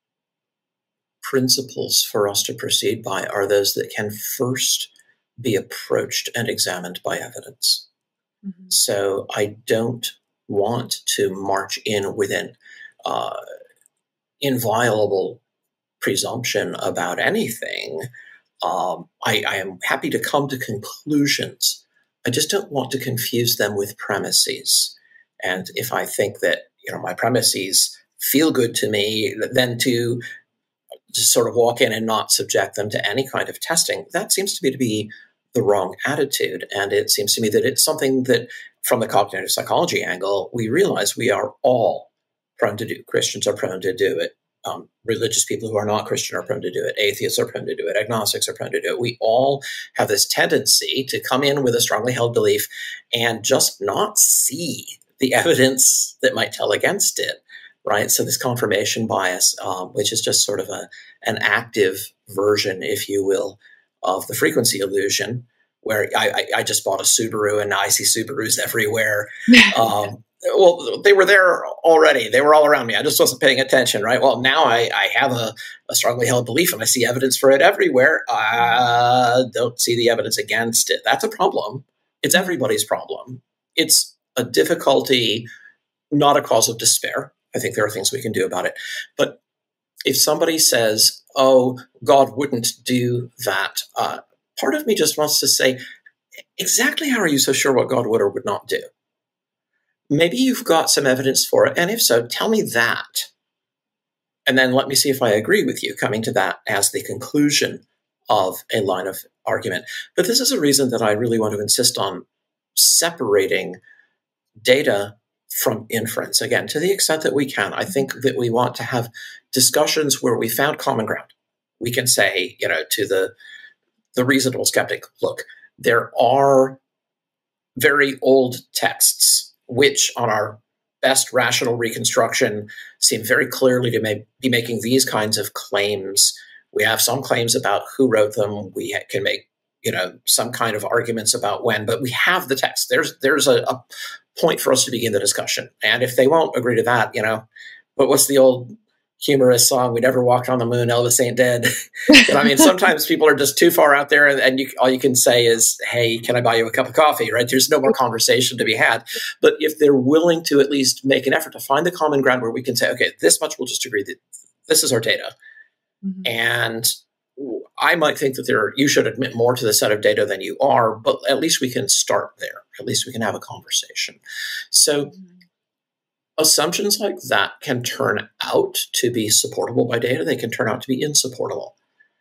Speaker 3: principles for us to proceed by are those that can first be approached and examined by evidence. Mm-hmm. So I don't want to march in with an uh, inviolable presumption about anything. Um, I, I am happy to come to conclusions. I just don't want to confuse them with premises. And if I think that, you know, my premises feel good to me, then to just sort of walk in and not subject them to any kind of testing, that seems to me to be the wrong attitude. And it seems to me that it's something that, from the cognitive psychology angle, we realize we are all prone to do. Christians are prone to do it. Um, religious people who are not Christian are prone to do it. Atheists are prone to do it. Agnostics are prone to do it. We all have this tendency to come in with a strongly held belief and just not see the evidence that might tell against it, right? So this confirmation bias, um, which is just sort of a an active version, if you will, of the frequency illusion, where I, I, I just bought a Subaru and now I see Subarus everywhere. Um, well, they were there already. They were all around me. I just wasn't paying attention, right? Well, now I, I have a, a strongly held belief and I see evidence for it everywhere. I don't see the evidence against it. That's a problem. It's everybody's problem. It's a difficulty, not a cause of despair. I think there are things we can do about it. But if somebody says, oh, God wouldn't do that, uh, part of me just wants to say, exactly how are you so sure what God would or would not do? Maybe you've got some evidence for it. And if so, tell me that. And then let me see if I agree with you, coming to that as the conclusion of a line of argument. But this is a reason that I really want to insist on separating data from inference. Again, to the extent that we can, I think that we want to have discussions where we found common ground. We can say, you know, to the, the reasonable skeptic, look, there are very old texts which on our best rational reconstruction seem very clearly to may, be making these kinds of claims. We have some claims about who wrote them. We ha- can make, you know, some kind of arguments about when, but we have the text. There's there's a, a point for us to begin the discussion. And if they won't agree to that, you know, but what's the old humorous song, we never walked on the moon, Elvis ain't dead. But I mean, sometimes people are just too far out there and, and you, all you can say is, hey, can I buy you a cup of coffee, right? There's no more conversation to be had. But if they're willing to at least make an effort to find the common ground where we can say, okay, this much we'll just agree that this is our data. Mm-hmm. And I might think that there, you should admit more to the set of data than you are, but at least we can start there. At least we can have a conversation. So mm-hmm. assumptions like that can turn out to be supportable by data. They can turn out to be insupportable.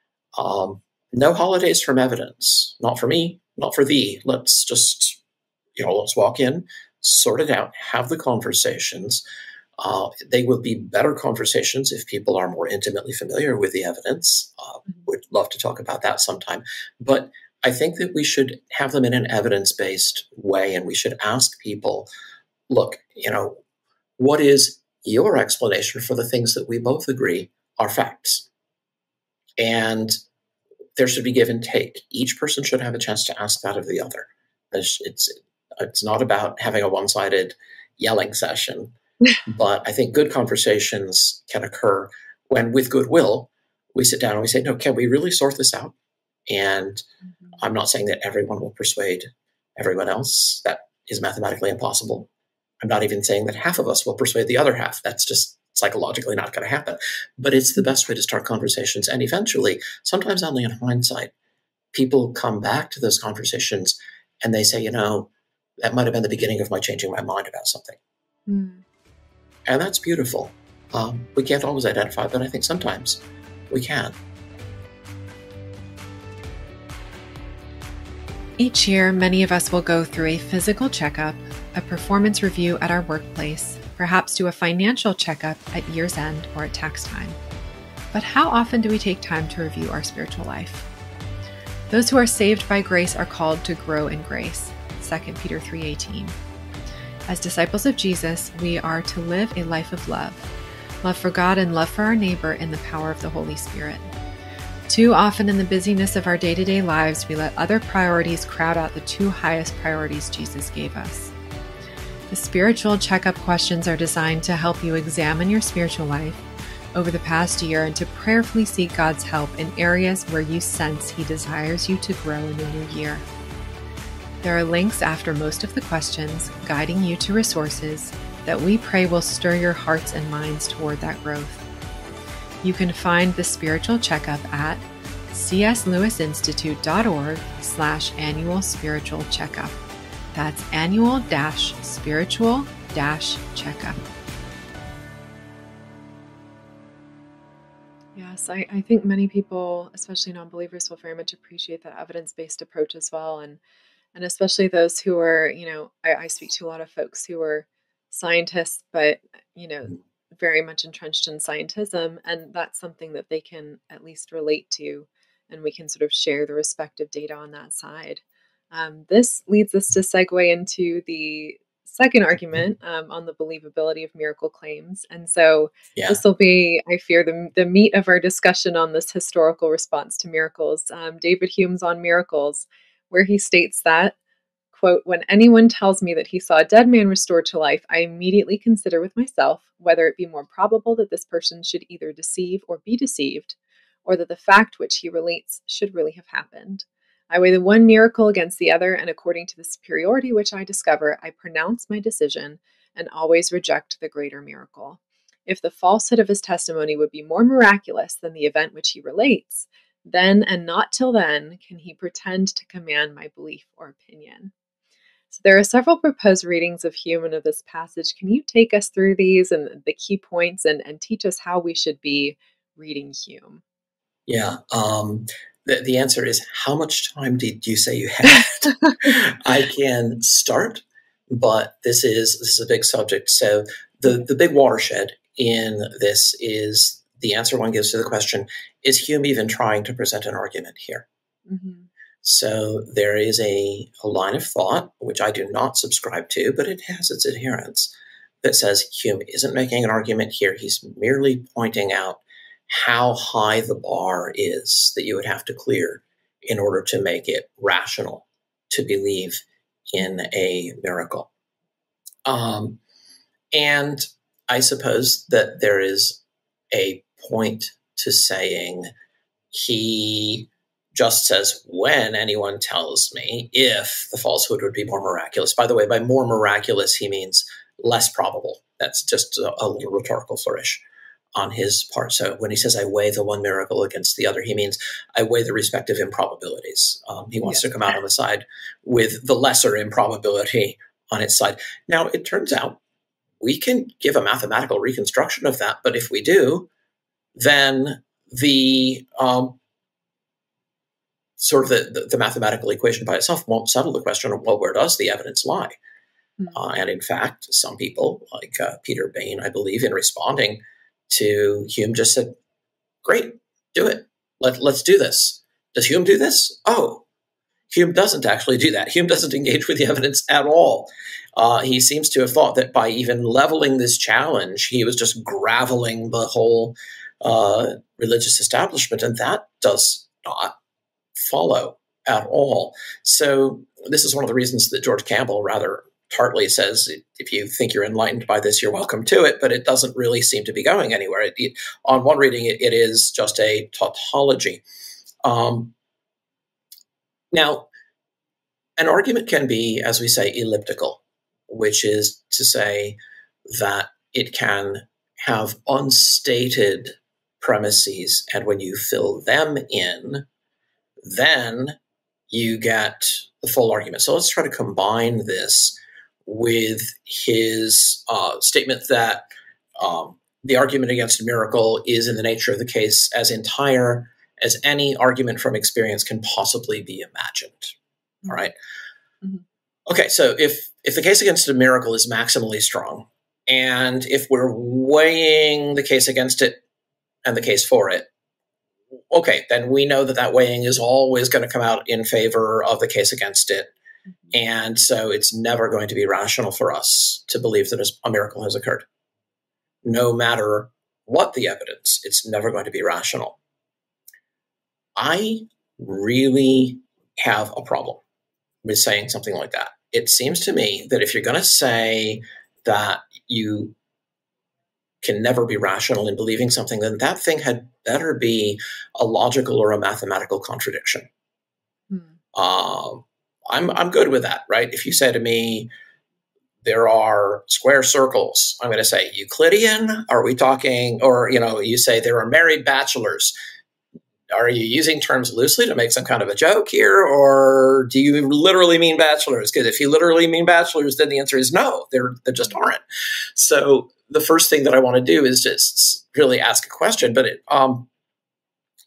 Speaker 3: Um, no holidays from evidence. Not for me, not for thee. Let's just, you know, let's walk in, sort it out, have the conversations. Uh, they will be better conversations if people are more intimately familiar with the evidence. Uh, would love to talk about that sometime. But I think that we should have them in an evidence-based way, and we should ask people, look, you know, what is your explanation for the things that we both agree are facts? And there should be give and take. Each person should have a chance to ask that of the other. It's, it's, it's not about having a one-sided yelling session, but I think good conversations can occur when, with goodwill, we sit down and we say, no, can we really sort this out? And mm-hmm. I'm not saying that everyone will persuade everyone else. That is mathematically impossible. I'm not even saying that half of us will persuade the other half. That's just psychologically not going to happen. But it's the best way to start conversations. And eventually, sometimes only in hindsight, people come back to those conversations and they say, you know, that might have been the beginning of my changing my mind about something. Mm. And that's beautiful. Um, we can't always identify, but I think sometimes we can.
Speaker 1: Each year, many of us will go through a physical checkup, a performance review at our workplace, perhaps do a financial checkup at year's end or at tax time. But how often do we take time to review our spiritual life? Those who are saved by grace are called to grow in grace, Second Peter three eighteen. As disciples of Jesus, we are to live a life of love, love for God and love for our neighbor in the power of the Holy Spirit. Too often in the busyness of our day-to-day lives, we let other priorities crowd out the two highest priorities Jesus gave us. The spiritual checkup questions are designed to help you examine your spiritual life over the past year and to prayerfully seek God's help in areas where you sense He desires you to grow in the new year. There are links after most of the questions guiding you to resources that we pray will stir your hearts and minds toward that growth. You can find the spiritual checkup at cslewisinstitute.org slash annual spiritual checkup. That's annual dash spiritual dash checkup. Yes, I, I think many people, especially non-believers, will very much appreciate that evidence-based approach as well. And and especially those who are, you know, I, I speak to a lot of folks who are scientists, but, you know, very much entrenched in scientism. And that's something that they can at least relate to. And we can sort of share the respective data on that side. Um, this leads us to segue into the second argument um, on the believability of miracle claims. And so
Speaker 3: Yeah.
Speaker 1: this will be, I fear, the, the meat of our discussion on this historical response to miracles. Um, David Hume's On Miracles, where he states that, quote, "When anyone tells me that he saw a dead man restored to life, I immediately consider with myself whether it be more probable that this person should either deceive or be deceived, or that the fact which he relates should really have happened. I weigh the one miracle against the other, and according to the superiority which I discover, I pronounce my decision and always reject the greater miracle. If the falsehood of his testimony would be more miraculous than the event which he relates, then and not till then can he pretend to command my belief or opinion." So there are several proposed readings of Hume and of this passage. Can you take us through these and the key points and, and teach us how we should be reading Hume?
Speaker 3: Yeah. Um, the, the answer is, how much time did you say you had? I can start, but this is this is a big subject. So the, the big watershed in this is the answer one gives to the question, is Hume even trying to present an argument here? Mm-hmm. So there is a, a line of thought, which I do not subscribe to, but it has its adherents, that says Hume isn't making an argument here. He's merely pointing out how high the bar is that you would have to clear in order to make it rational to believe in a miracle. Um, and I suppose that there is a point to saying he just says, when anyone tells me, if the falsehood would be more miraculous. By the way, by more miraculous, he means less probable. That's just a, a little rhetorical flourish on his part. So when he says, I weigh the one miracle against the other, he means I weigh the respective improbabilities. Um, he wants yeah. to come out on the side with the lesser improbability on its side. Now, it turns out we can give a mathematical reconstruction of that, but if we do, then the um, sort of the, the, the mathematical equation by itself won't settle the question of, well, where does the evidence lie? Mm-hmm. Uh, and in fact, some people, like uh, Peter Bain, I believe, in responding to Hume, just said, great, do it. Let, let's do this. Does Hume do this? Oh, Hume doesn't actually do that. Hume doesn't engage with the evidence at all. Uh, he seems to have thought that by even leveling this challenge, he was just graveling the whole uh, religious establishment, and that does not follow at all. So this is one of the reasons that George Campbell rather tartly says, if you think you're enlightened by this, you're welcome to it, but it doesn't really seem to be going anywhere. It, it, on one reading, it, it is just a tautology. Um, now, an argument can be, as we say, elliptical, which is to say that it can have unstated premises, and when you fill them in, then you get the full argument. So let's try to combine this with his uh, statement that um, the argument against a miracle is in the nature of the case as entire as any argument from experience can possibly be imagined. Mm-hmm. All right. Mm-hmm. Okay, so if if the case against a miracle is maximally strong, and if we're weighing the case against it and the case for it, okay, then we know that that weighing is always going to come out in favor of the case against it. Mm-hmm. And so it's never going to be rational for us to believe that a miracle has occurred. No matter what the evidence, it's never going to be rational. I really have a problem with saying something like that. It seems to me that if you're going to say that you can never be rational in believing something, then that thing had better be a logical or a mathematical contradiction. Hmm. Um, I'm I'm good with that, right? If you say to me, there are square circles, I'm going to say Euclidean. Are we talking, or, you know, you say there are married bachelors. Are you using terms loosely to make some kind of a joke here, or do you literally mean bachelors? Because if you literally mean bachelors, then the answer is no, there there just aren't. So the first thing that I want to do is just really ask a question. But it, um,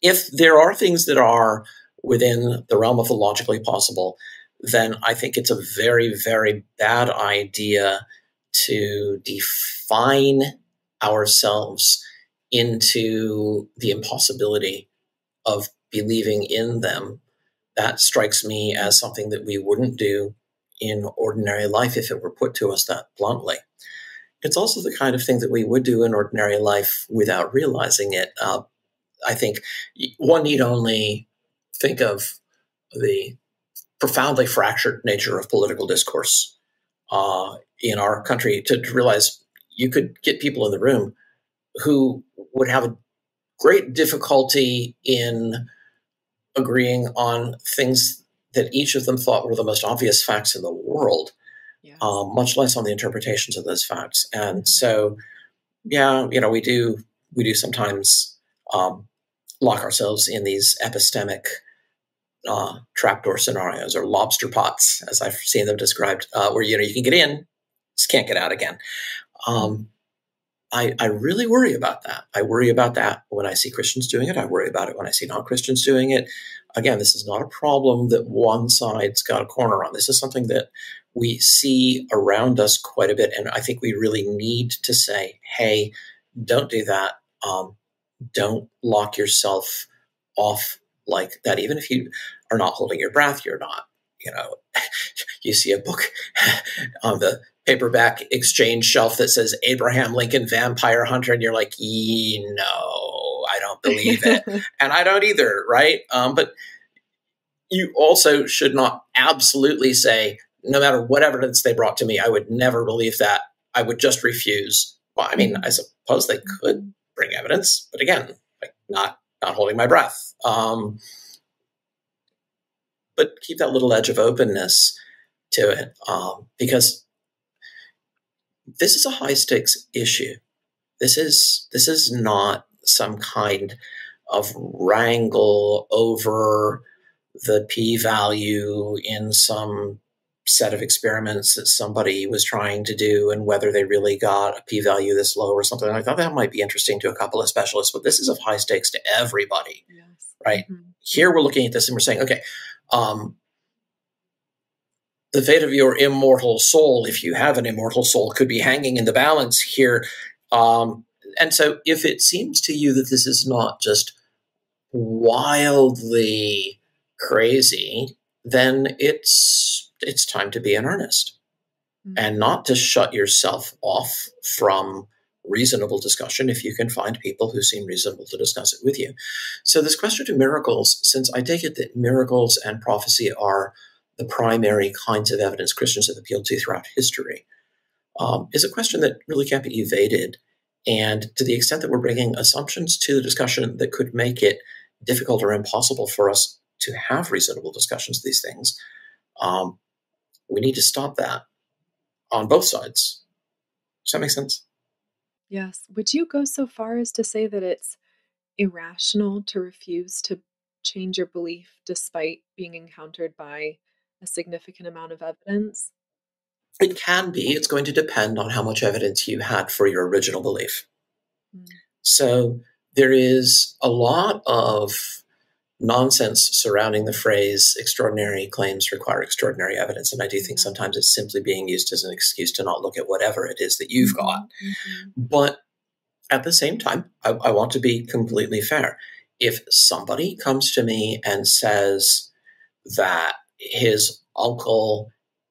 Speaker 3: if there are things that are within the realm of the logically possible, then I think it's a very, very bad idea to define ourselves into the impossibility of believing in them. That strikes me as something that we wouldn't do in ordinary life if it were put to us that bluntly. It's also the kind of thing that we would do in ordinary life without realizing it. Uh, I think one need only think of the profoundly fractured nature of political discourse uh, in our country to, to realize you could get people in the room who would have a great difficulty in agreeing on things that each of them thought were the most obvious facts in the world, yeah. um, much less on the interpretations of those facts. And so, yeah, you know, we do we do sometimes um, lock ourselves in these epistemic uh, trapdoor scenarios, or lobster pots, as I've seen them described, uh, where you know you can get in, just can't get out again. Um, I, I really worry about that. I worry about that when I see Christians doing it. I worry about it when I see non-Christians doing it. Again, this is not a problem that one side's got a corner on. This is something that we see around us quite a bit, and I think we really need to say, hey, don't do that. Um, don't lock yourself off like that. Even if you are not holding your breath, you're not, you know, you see a book on the paperback exchange shelf that says Abraham Lincoln Vampire Hunter, and you're like, no, I don't believe it. And I don't either, right? Um, but you also should not absolutely say, no matter what evidence they brought to me, I would never believe that. I would just refuse. Well, I mean, I suppose they could bring evidence, but again, like not not holding my breath. Um, but keep that little edge of openness to it, um, because this is a high stakes issue. This is this is not some kind of wrangle over the p-value in some set of experiments that somebody was trying to do and whether they really got a p-value this low or something. I thought that might be interesting to a couple of specialists, but this is of high stakes to everybody, yes. Right? Mm-hmm. Here we're looking at this and we're saying, okay, um, the fate of your immortal soul, if you have an immortal soul, could be hanging in the balance here. Um, and so if it seems to you that this is not just wildly crazy, then it's it's time to be in earnest, mm-hmm. and not to shut yourself off from reasonable discussion if you can find people who seem reasonable to discuss it with you. So this question of miracles, since I take it that miracles and prophecy are the primary kinds of evidence Christians have appealed to throughout history, um, is a question that really can't be evaded. And to the extent that we're bringing assumptions to the discussion that could make it difficult or impossible for us to have reasonable discussions of these things, um, we need to stop that on both sides. Does that make sense?
Speaker 1: Yes. Would you go so far as to say that it's irrational to refuse to change your belief despite being encountered by a significant amount of evidence?
Speaker 3: It can be. It's going to depend on how much evidence you had for your original belief. Mm. So there is a lot of nonsense surrounding the phrase extraordinary claims require extraordinary evidence. And I do think sometimes it's simply being used as an excuse to not look at whatever it is that you've got. Mm-hmm. But at the same time, I, I want to be completely fair. If somebody comes to me and says that his uncle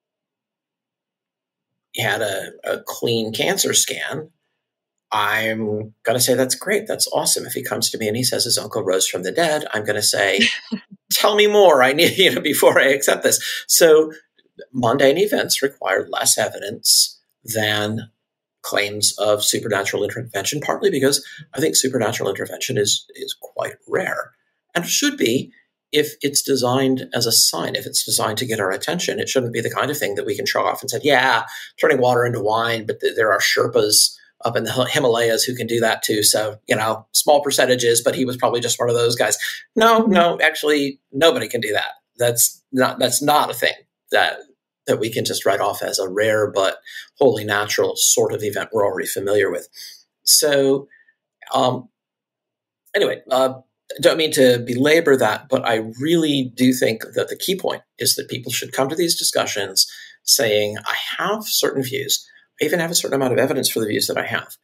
Speaker 3: had a, a clean cancer scan, I'm going to say, that's great. That's awesome. If he comes to me and he says his uncle rose from the dead, I'm going to say, tell me more. I need, you know, before I accept this. So mundane events require less evidence than claims of supernatural intervention, partly because I think supernatural intervention is, is quite rare and should be if it's designed as a sign, if it's designed to get our attention. It shouldn't be the kind of thing that we can show off and say, yeah, turning water into wine, but th- there are Sherpas up in the Himalayas who can do that too. So, you know, small percentages, but he was probably just one of those guys. No, no, actually, nobody can do that. That's not, that's not a thing that, that we can just write off as a rare but wholly natural sort of event we're already familiar with. So, um, anyway, uh, don't mean to belabor that, but I really do think that the key point is that people should come to these discussions saying, I have certain views. I even have a certain amount of evidence for the views that I have.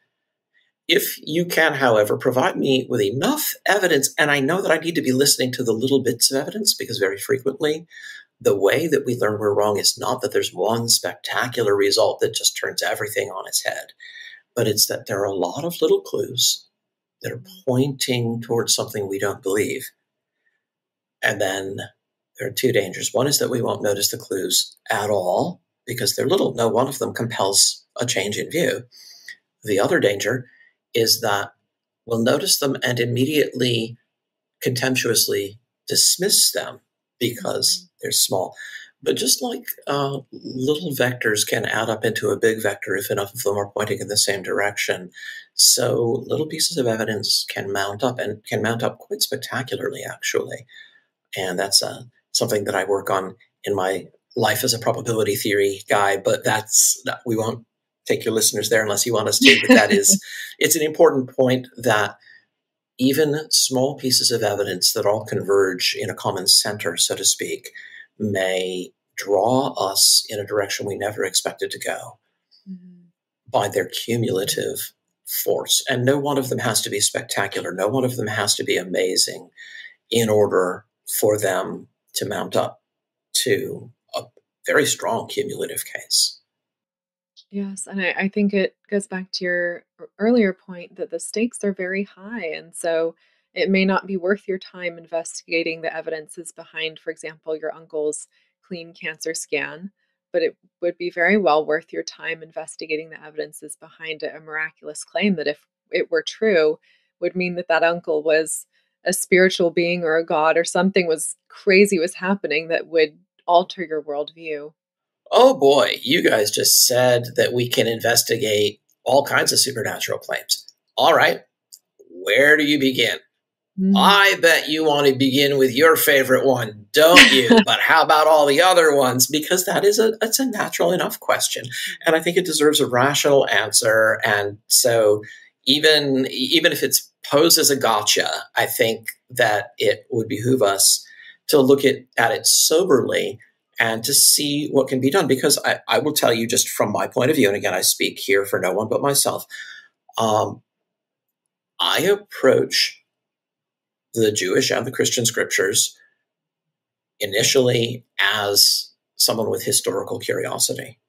Speaker 3: If you can, however, provide me with enough evidence, and I know that I need to be listening to the little bits of evidence, because very frequently the way that we learn we're wrong is not that there's one spectacular result that just turns everything on its head, but it's that there are a lot of little clues that are pointing towards something we don't believe. And then there are two dangers. One is that we won't notice the clues at all because they're little. No one of them compels a change in view. The other danger is that we'll notice them and immediately contemptuously dismiss them because they're small. But just like uh, little vectors can add up into a big vector if enough of them are pointing in the same direction, so little pieces of evidence can mount up, and can mount up quite spectacularly, actually. And that's uh, something that I work on in my life as a probability theory guy, but that's, we won't take your listeners there unless you want us to, but that is, it's an important point that even small pieces of evidence that all converge in a common center, so to speak, may draw us in a direction we never expected to go mm-hmm. by their cumulative force. And no one of them has to be spectacular. No one of them has to be amazing in order for them to mount up to a very strong cumulative case.
Speaker 1: Yes, and I, I think it goes back to your earlier point that the stakes are very high. And so it may not be worth your time investigating the evidences behind, for example, your uncle's clean cancer scan, but it would be very well worth your time investigating the evidences behind a, a miraculous claim that, if it were true, would mean that that uncle was a spiritual being or a god, or something was crazy was happening that would alter your worldview.
Speaker 3: Oh boy, you guys just said that we can investigate all kinds of supernatural claims. All right, where do you begin? Mm. I bet you want to begin with your favorite one, don't you? But how about all the other ones? Because that is a, it's a natural enough question. And I think it deserves a rational answer. And so even, even if it's posed as a gotcha, I think that it would behoove us to look at, at it soberly and to see what can be done. Because I, I will tell you, just from my point of view, and again, I speak here for no one but myself, um, I approach the Jewish and the Christian scriptures initially as someone with historical curiosity.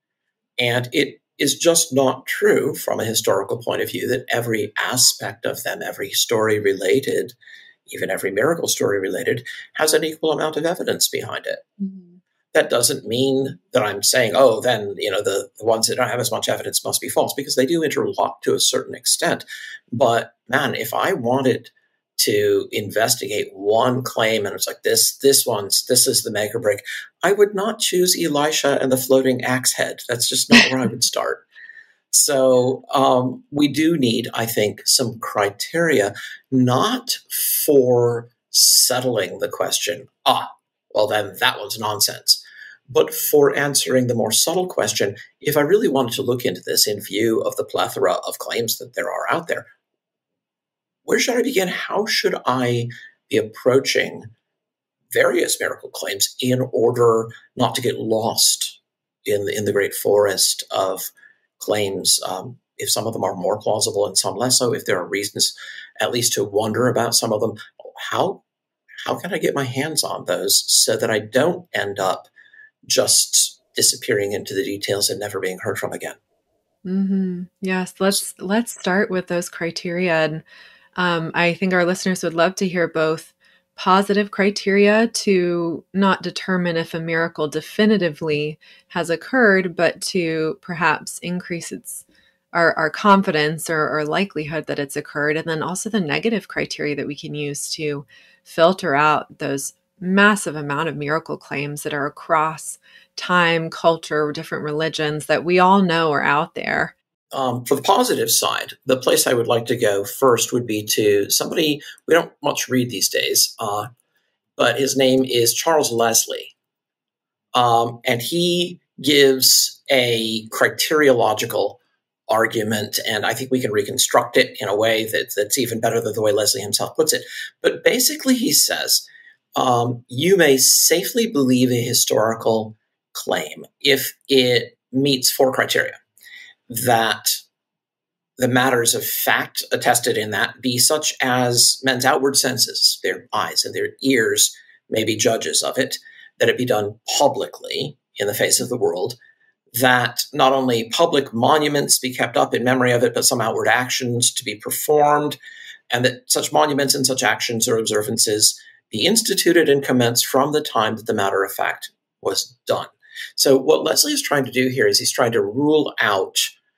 Speaker 3: And it is just not true from a historical point of view that every aspect of them, every story related, even every miracle story related, has an equal amount of evidence behind it. Mm-hmm. That doesn't mean that I'm saying, oh, then, you know, the, the ones that don't have as much evidence must be false, because they do interlock to a certain extent. But man, if I wanted to investigate one claim and it's like this, this one's, this is the make or break, I would not choose Elisha and the floating axe head. That's just not where I would start. So um, we do need, I think, some criteria, not for settling the question, ah, well, then that was nonsense, but for answering the more subtle question, if I really wanted to look into this in view of the plethora of claims that there are out there, where should I begin? How should I be approaching various miracle claims in order not to get lost in the, in the great forest of claims? Um, if some of them are more plausible and some less so, if there are reasons at least to wonder about some of them, how how can I get my hands on those so that I don't end up just disappearing into the details and never being heard from again?
Speaker 1: Mm-hmm. Yes, let's let's start with those criteria. And um, I think our listeners would love to hear both positive criteria to not determine if a miracle definitively has occurred, but to perhaps increase its our, our confidence or, or likelihood that it's occurred. And then also the negative criteria that we can use to filter out those massive amount of miracle claims that are across time, culture, different religions that we all know are out there.
Speaker 3: Um, for the positive side, the place I would like to go first would be to somebody we don't much read these days, uh, but his name is Charles Leslie. Um, and he gives a criteriological argument, and I think we can reconstruct it in a way that, that's even better than the way Leslie himself puts it. But basically, he says, um, you may safely believe a historical claim if it meets four criteria. That the matters of fact attested in that be such as men's outward senses, their eyes and their ears may be judges of it, that it be done publicly in the face of the world, that not only public monuments be kept up in memory of it, but some outward actions to be performed, and that such monuments and such actions or observances be instituted and commenced from the time that the matter of fact was done. So what Leslie is trying to do here is he's trying to rule out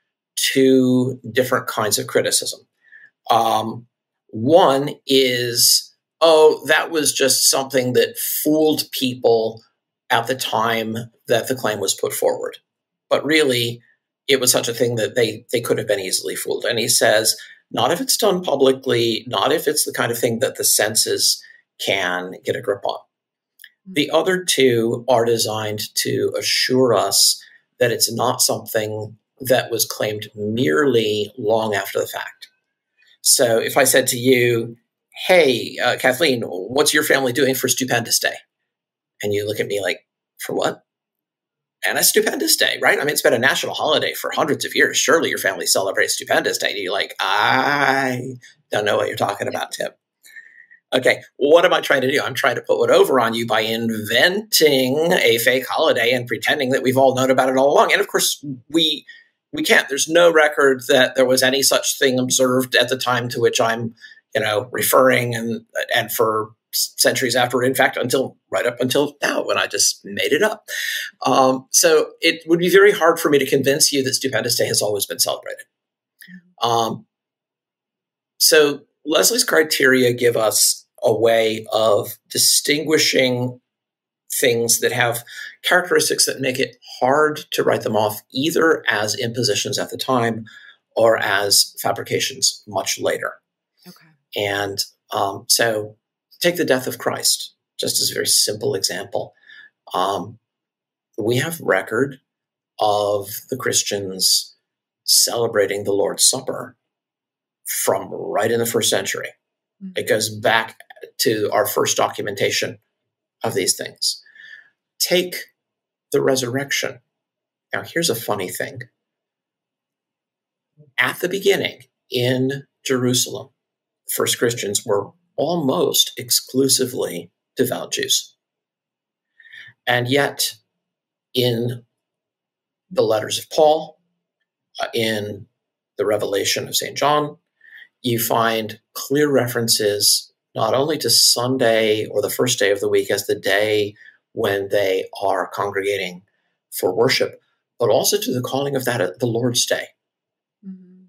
Speaker 3: two different kinds of criticism. Um, one is, oh, that was just something that fooled people at the time that the claim was put forward. But really, it was such a thing that they, they could have been easily fooled. And he says, not if it's done publicly, not if it's the kind of thing that the senses can get a grip on. The other two are designed to assure us that it's not something that was claimed merely long after the fact. So if I said to you, hey, uh, Kathleen, what's your family doing for Stupendous Day? And you look at me like, for what? And a Stupendous Day, right? I mean, it's been a national holiday for hundreds of years. Surely your family celebrates Stupendous Day. And you're like, I don't know what you're talking about, Tim. Okay, what am I trying to do? I'm trying to put one over on you by inventing a fake holiday and pretending that we've all known about it all along. And of course, we we can't. There's no record that there was any such thing observed at the time to which I'm, you know, referring, and and for centuries afterward. In fact, until right up until now, when I just made it up. Um, so it would be very hard for me to convince you that Stupendous Day has always been celebrated. Um, so Leslie's criteria give us a way of distinguishing things that have characteristics that make it hard to write them off either as impositions at the time or as fabrications much later.
Speaker 1: Okay.
Speaker 3: And um, so take the death of Christ, just as a very simple example. Um, we have record of the Christians celebrating the Lord's Supper from right in the first century. Mm-hmm. It goes back to our first documentation of these things. Take the resurrection. Now, here's a funny thing. At the beginning in Jerusalem, first Christians were almost exclusively devout Jews. And yet, in the letters of Paul, uh, in the Revelation of Saint John, you find clear references not only to Sunday or the first day of the week as the day when they are congregating for worship, but also to the calling of that at the Lord's Day. Mm-hmm.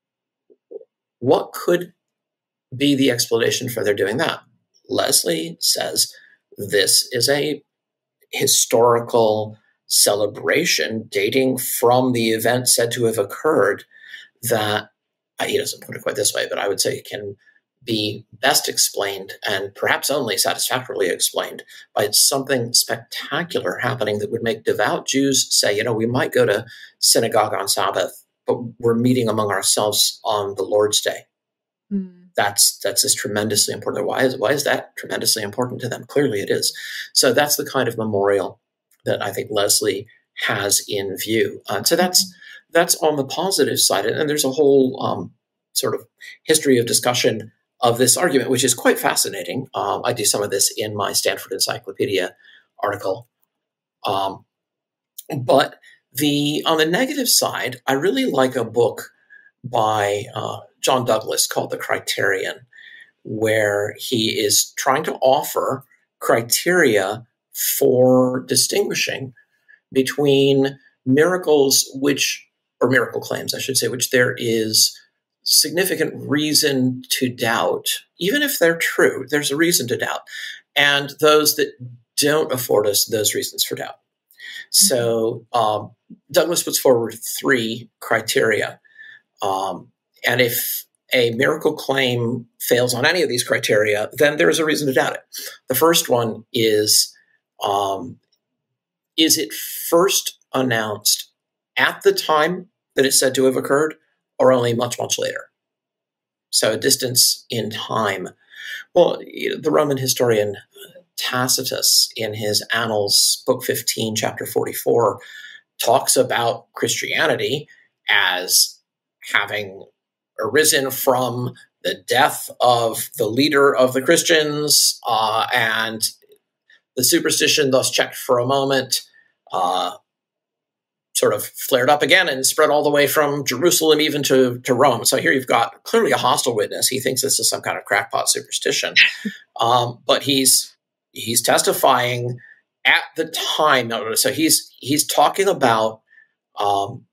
Speaker 3: What could be the explanation for their doing that? Leslie says this is a historical celebration dating from the event said to have occurred that, he doesn't put it quite this way, but I would say can be best explained and perhaps only satisfactorily explained by something spectacular happening that would make devout Jews say, you know, we might go to synagogue on Sabbath, but we're meeting among ourselves on the Lord's Day. Mm. That's that's just tremendously important. Why is why is that tremendously important to them? Clearly it is. So that's the kind of memorial that I think Leslie has in view. Uh, so that's that's on the positive side. And there's a whole um, sort of history of discussion of this argument, which is quite fascinating. Um, I do some of this in my Stanford Encyclopedia article. Um, but the on the negative side, I really like a book by uh, John Douglas called The Criterion, where he is trying to offer criteria for distinguishing between miracles which, or miracle claims, I should say, which there is significant reason to doubt, even if they're true, there's a reason to doubt, and those that don't afford us those reasons for doubt. So um, Douglas puts forward three criteria. Um, and if a miracle claim fails on any of these criteria, then there is a reason to doubt it. The first one is, um, is it first announced at the time that is said to have occurred, or only much, much later? So a distance in time. Well, the Roman historian Tacitus, in his Annals, Book fifteen, Chapter forty-four, talks about Christianity as having arisen from the death of the leader of the Christians, uh, and the superstition thus checked for a moment, uh, sort of flared up again and spread all the way from Jerusalem even to, to Rome. So here you've got clearly a hostile witness. He thinks this is some kind of crackpot superstition. um, but he's he's testifying at the time. So he's he's talking about um,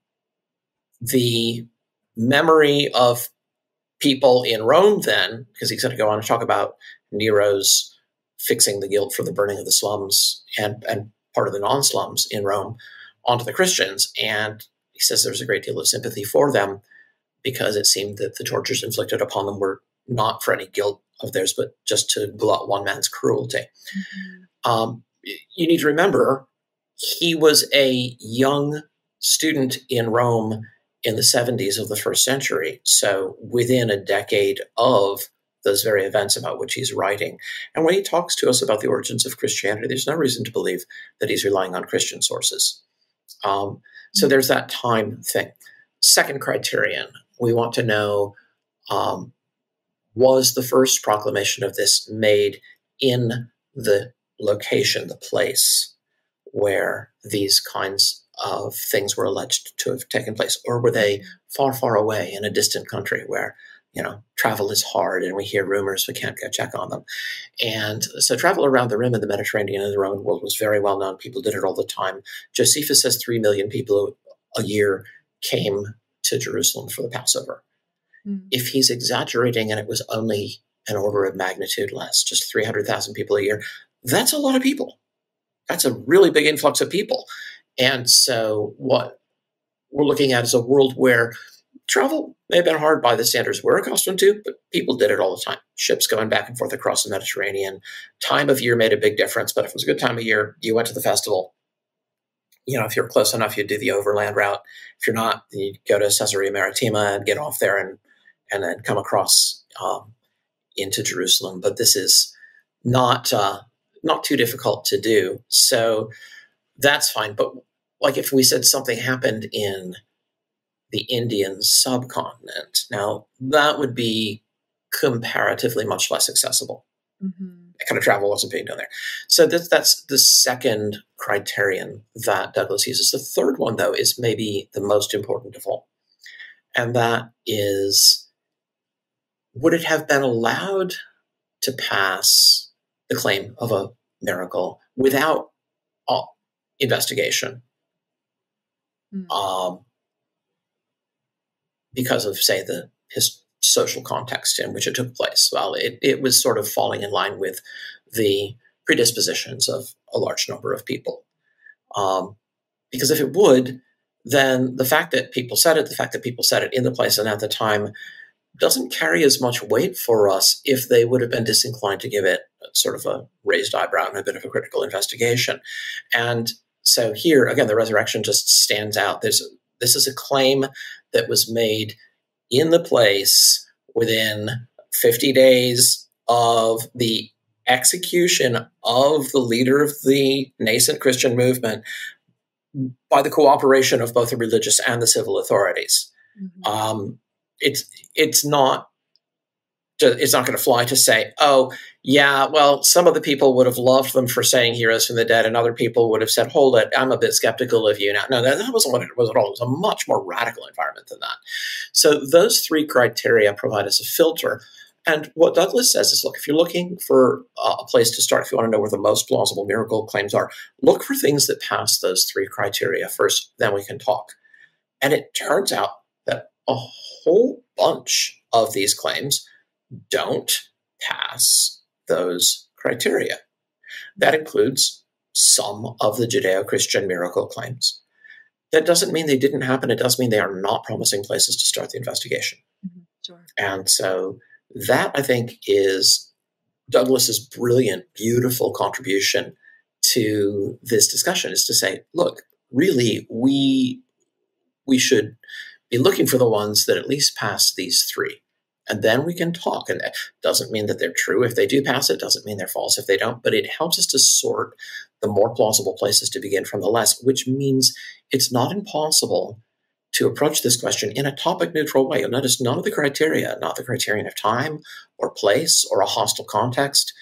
Speaker 3: the memory of people in Rome then, because he's going to go on to talk about Nero's fixing the guilt for the burning of the slums and, and part of the non-slums in Rome onto the Christians. And he says there's a great deal of sympathy for them because it seemed that the tortures inflicted upon them were not for any guilt of theirs, but just to glut one man's cruelty. Mm-hmm. Um, you need to remember, he was a young student in Rome in the seventies of the first century. So within a decade of those very events about which he's writing. And when he talks to us about the origins of Christianity, there's no reason to believe that he's relying on Christian sources. Um, so there's that time thing. Second criterion, we want to know, um, was the first proclamation of this made in the location, the place where these kinds of things were alleged to have taken place? Or were they far, far away in a distant country where, you know, travel is hard and we hear rumors, we can't go check on them? And so travel around the rim of the Mediterranean and the Roman world was very well known. People did it all the time. Josephus says three million people a year came to Jerusalem for the Passover. Mm. If he's exaggerating and it was only an order of magnitude less, just three hundred thousand people a year, that's a lot of people. That's a really big influx of people. And so what we're looking at is a world where travel may have been hard by the standards we're accustomed to, but people did it all the time. Ships going back and forth across the Mediterranean. Time of year made a big difference, but if it was a good time of year, you went to the festival. You know, if you're close enough, you'd do the overland route. If you're not, then you'd go to Caesarea Maritima and get off there and, and then come across um, into Jerusalem. But this is not uh, not too difficult to do. So that's fine. But like if we said something happened in the Indian subcontinent, now that would be comparatively much less accessible. Mm-hmm. That kind of travel wasn't being done there. So that's, that's the second criterion that Douglas uses. The third one, though, is maybe the most important of all. And that is, would it have been allowed to pass the claim of a miracle without uh, investigation? Mm-hmm. Um, because of, say, the his social context in which it took place. Well, it, it was sort of falling in line with the predispositions of a large number of people. Um, because if it would, then the fact that people said it, the fact that people said it in the place and at the time doesn't carry as much weight for us if they would have been disinclined to give it sort of a raised eyebrow and a bit of a critical investigation. And so here, again, the resurrection just stands out. There's This is a claim that was made in the place within fifty days of the execution of the leader of the nascent Christian movement by the cooperation of both the religious and the civil authorities. Mm-hmm. Um, it's it's not it's not going to fly to say, oh, yeah, well, some of the people would have loved them for saying he rose from the dead, and other people would have said, hold it, I'm a bit skeptical of you now. No, that, that wasn't what it was at all. It was a much more radical environment than that. So those three criteria provide us a filter. And what Douglas says is, look, if you're looking for uh, a place to start, if you want to know where the most plausible miracle claims are, look for things that pass those three criteria first, then we can talk. And it turns out that a whole bunch of these claims don't pass those criteria. That includes some of the Judeo-Christian miracle claims. That doesn't mean they didn't happen. It does mean they are not promising places to start the investigation. Mm-hmm. Sure. And so that, I think, is Douglas's brilliant, beautiful contribution to this discussion, is to say, look, really, we we should be looking for the ones that at least pass these three. And then we can talk. And that doesn't mean that they're true if they do pass it, doesn't mean they're false if they don't, but it helps us to sort the more plausible places to begin from the less, which means it's not impossible to approach this question in a topic-neutral way. You'll notice none of the criteria, not the criterion of time or place or a hostile context,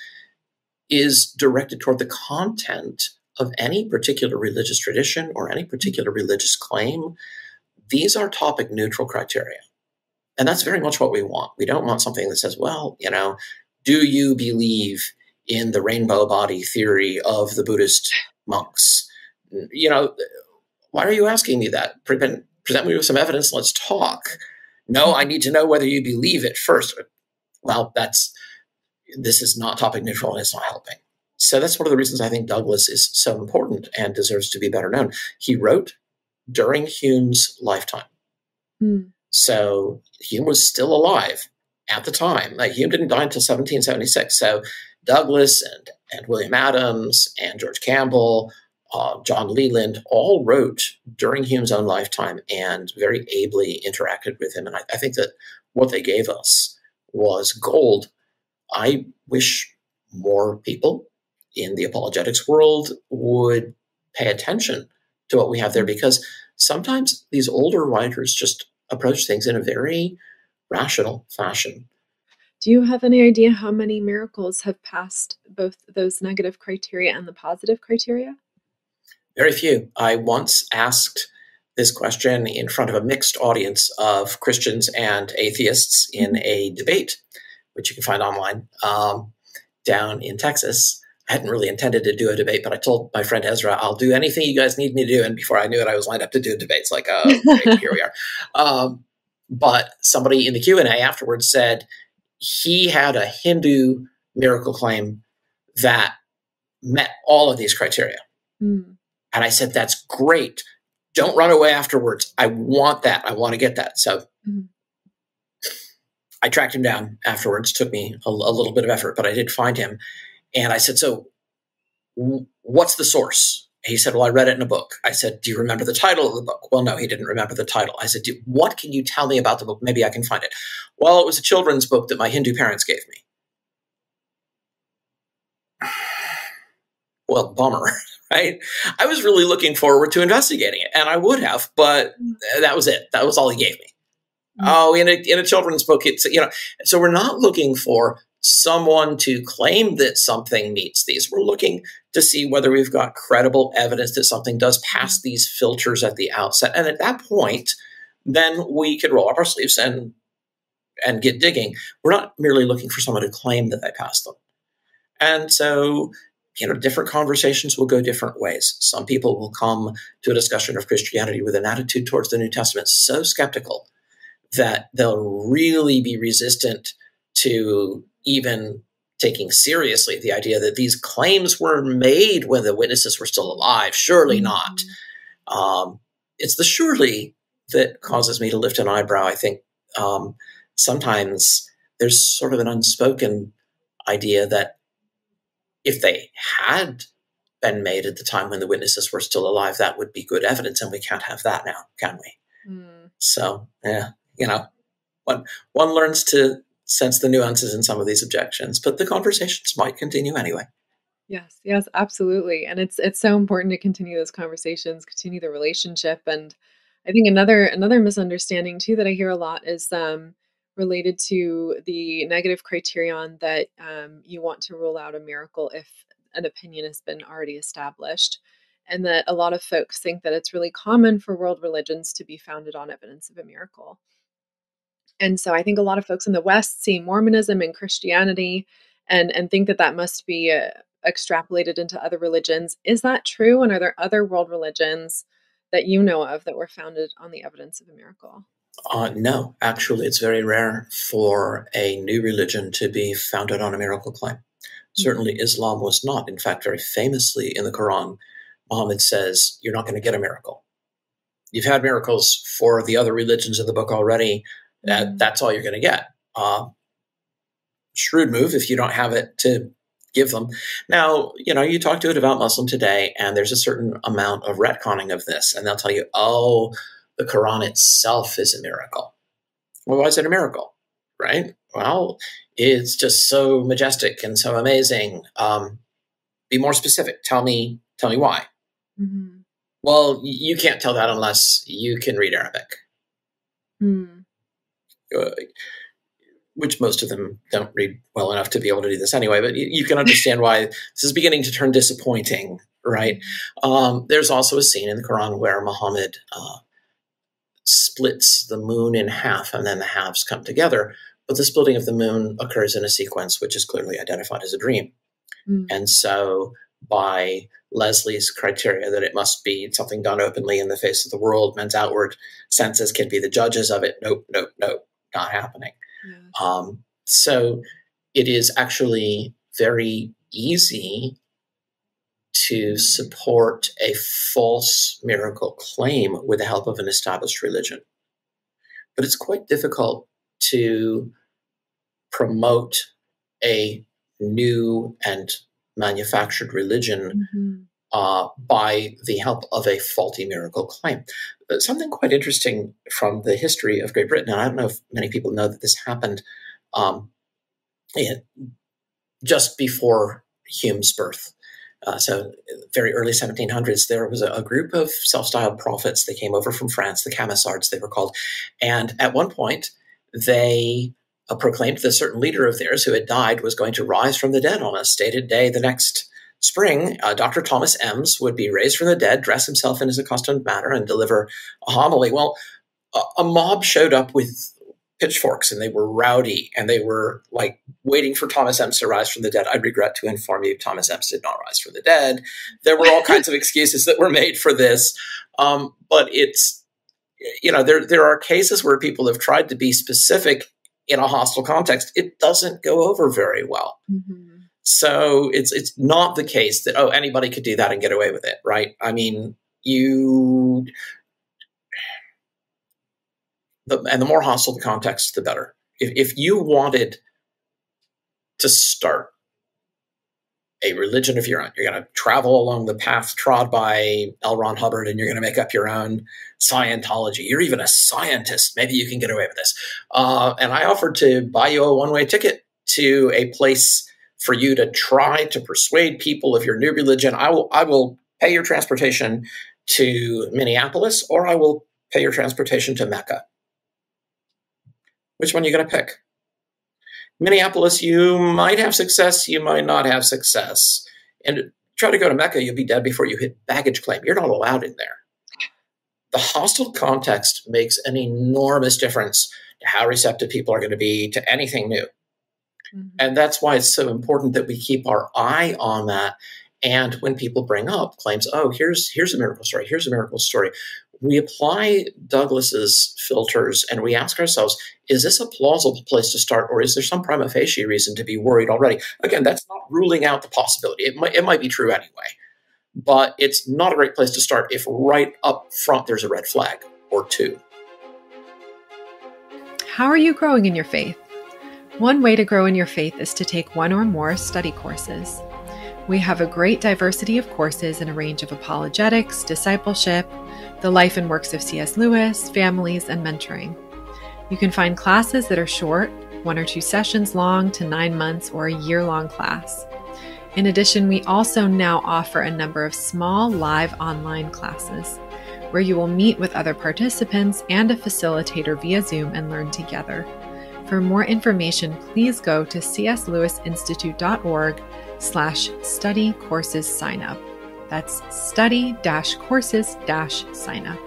Speaker 3: is directed toward the content of any particular religious tradition or any particular religious claim. These are topic-neutral criteria. And that's very much what we want. We don't want something that says, well, you know, do you believe in the rainbow body theory of the Buddhist monks? You know, why are you asking me that? Present, present me with some evidence. Let's talk. No, I need to know whether you believe it first. Well, that's, this is not topic neutral and it's not helping. So that's one of the reasons I think Douglas is so important and deserves to be better known. He wrote during Hume's lifetime. Mm. So Hume was still alive at the time. Like, Hume didn't die until seventeen seventy-six. So Douglas and, and William Adams and George Campbell, uh, John Leland, all wrote during Hume's own lifetime and very ably interacted with him. And I, I think that what they gave us was gold. I wish more people in the apologetics world would pay attention to what we have there, because sometimes these older writers just approach things in a very rational fashion.
Speaker 1: Do you have any idea how many miracles have passed both those negative criteria and the positive criteria?
Speaker 3: Very few. I once asked this question in front of a mixed audience of Christians and atheists in a debate, which you can find online, um, down in Texas. I hadn't really intended to do a debate, but I told my friend Ezra, I'll do anything you guys need me to do. And before I knew it, I was lined up to do debates. Like, oh, great, here we are. Um, but somebody in the Q and A afterwards said he had a Hindu miracle claim that met all of these criteria. Mm. And I said, that's great. Don't run away afterwards. I want that. I want to get that. So mm. I tracked him down afterwards. Took me a, a little bit of effort, but I did find him. And I said, so what's the source? He said, well, I read it in a book. I said, do you remember the title of the book? Well, no, he didn't remember the title. I said, what can you tell me about the book? Maybe I can find it. Well, it was a children's book that my Hindu parents gave me. Well, bummer, right? I was really looking forward to investigating it, and I would have, but that was it. That was all he gave me. Mm-hmm. Oh, in a, in a children's book, it's, you know, so we're not looking for someone to claim that something meets these. We're looking to see whether we've got credible evidence that something does pass these filters at the outset. And at that point, then we could roll up our sleeves and and get digging. We're not merely looking for someone to claim that they passed them. And so, you know, different conversations will go different ways. Some people will come to a discussion of Christianity with an attitude towards the New Testament so skeptical that they'll really be resistant to even taking seriously the idea that these claims were made when the witnesses were still alive. Surely not. Um, it's the surely that causes me to lift an eyebrow. I think um, sometimes there's sort of an unspoken idea that if they had been made at the time when the witnesses were still alive, that would be good evidence, and we can't have that now, can we? Mm. So, yeah, you know, one, one learns to sense the nuances in some of these objections, but the conversations might continue anyway.
Speaker 1: Yes, yes, absolutely. And it's it's so important to continue those conversations, continue the relationship. And I think another another misunderstanding too that I hear a lot is um, related to the negative criterion that um, you want to rule out a miracle if an opinion has been already established. And that a lot of folks think that it's really common for world religions to be founded on evidence of a miracle. And so I think a lot of folks in the West see Mormonism and Christianity and, and think that that must be uh, extrapolated into other religions. Is that true? And are there other world religions that you know of that were founded on the evidence of a miracle?
Speaker 3: Uh, no, actually, it's very rare for a new religion to be founded on a miracle claim. Mm-hmm. Certainly Islam was not. In fact, very famously in the Quran, Muhammad says, you're not going to get a miracle. You've had miracles for the other religions of the book already. That, that's all you're going to get. Uh, shrewd move if you don't have it to give them. Now, you know, you talk to a devout Muslim today, and there's a certain amount of retconning of this, and they'll tell you, oh, the Quran itself is a miracle. Well, why is it a miracle, right? Well, it's just so majestic and so amazing. Um, be more specific. Tell me, tell me why. Mm-hmm. Well, you can't tell that unless you can read Arabic. Mm. Uh, which most of them don't read well enough to be able to do this anyway, but you, you can understand why this is beginning to turn disappointing, right? Um, there's also a scene in the Quran where Muhammad uh, splits the moon in half and then the halves come together, but the splitting of the moon occurs in a sequence which is clearly identified as a dream. Mm. And so by Leslie's criteria that it must be something done openly in the face of the world, men's outward senses can be the judges of it. Nope, nope, nope, not happening. Yeah. Um, so it is actually very easy to support a false miracle claim with the help of an established religion. But it's quite difficult to promote a new and manufactured religion mm-hmm. uh, by the help of a faulty miracle claim. Something quite interesting from the history of Great Britain, and I don't know if many people know that this happened um, it, just before Hume's birth. Uh, so very early seventeen hundreds, there was a, a group of self-styled prophets that came over from France, the Camisards they were called. And at one point, they uh, proclaimed that a certain leader of theirs who had died was going to rise from the dead on a stated day the next spring. Uh, Doctor Thomas Ems would be raised from the dead, dress himself in his accustomed manner, and deliver a homily. Well, a, a mob showed up with pitchforks, and they were rowdy, and they were like waiting for Thomas Ems to rise from the dead. I regret to inform you, Thomas Ems did not rise from the dead. There were all kinds of excuses that were made for this. Um, but it's, you know, there, there are cases where people have tried to be specific in a hostile context. It doesn't go over very well. Mm-hmm. So it's it's not the case that, oh, anybody could do that and get away with it, right? I mean, you, the, and the more hostile the context, the better. If, if you wanted to start a religion of your own, you're going to travel along the path trod by L. Ron Hubbard, and you're going to make up your own Scientology. You're even a scientist. Maybe you can get away with this. Uh, and I offered to buy you a one-way ticket to a place for you to try to persuade people of your new religion. I will I will pay your transportation to Minneapolis, or I will pay your transportation to Mecca. Which one are you going to pick? Minneapolis, you might have success, you might not have success. And try to go to Mecca, you'll be dead before you hit baggage claim. You're not allowed in there. The hostile context makes an enormous difference to how receptive people are going to be to anything new. Mm-hmm. And that's why it's so important that we keep our eye on that. And when people bring up claims, oh, here's here's a miracle story, here's a miracle story, we apply Douglas's filters and we ask ourselves, is this a plausible place to start, or is there some prima facie reason to be worried already? Again, that's not ruling out the possibility. It might, it might be true anyway, but it's not a great place to start if right up front there's a red flag or two.
Speaker 1: How are you growing in your faith? One way to grow in your faith is to take one or more study courses. We have a great diversity of courses in a range of apologetics, discipleship, the life and works of C S Lewis, families, and mentoring. You can find classes that are short, one or two sessions long to nine months or a year-long class. In addition, we also now offer a number of small live online classes where you will meet with other participants and a facilitator via Zoom and learn together. For more information, please go to cslewisinstitute.org slash study courses sign up. That's study dash courses dash sign up.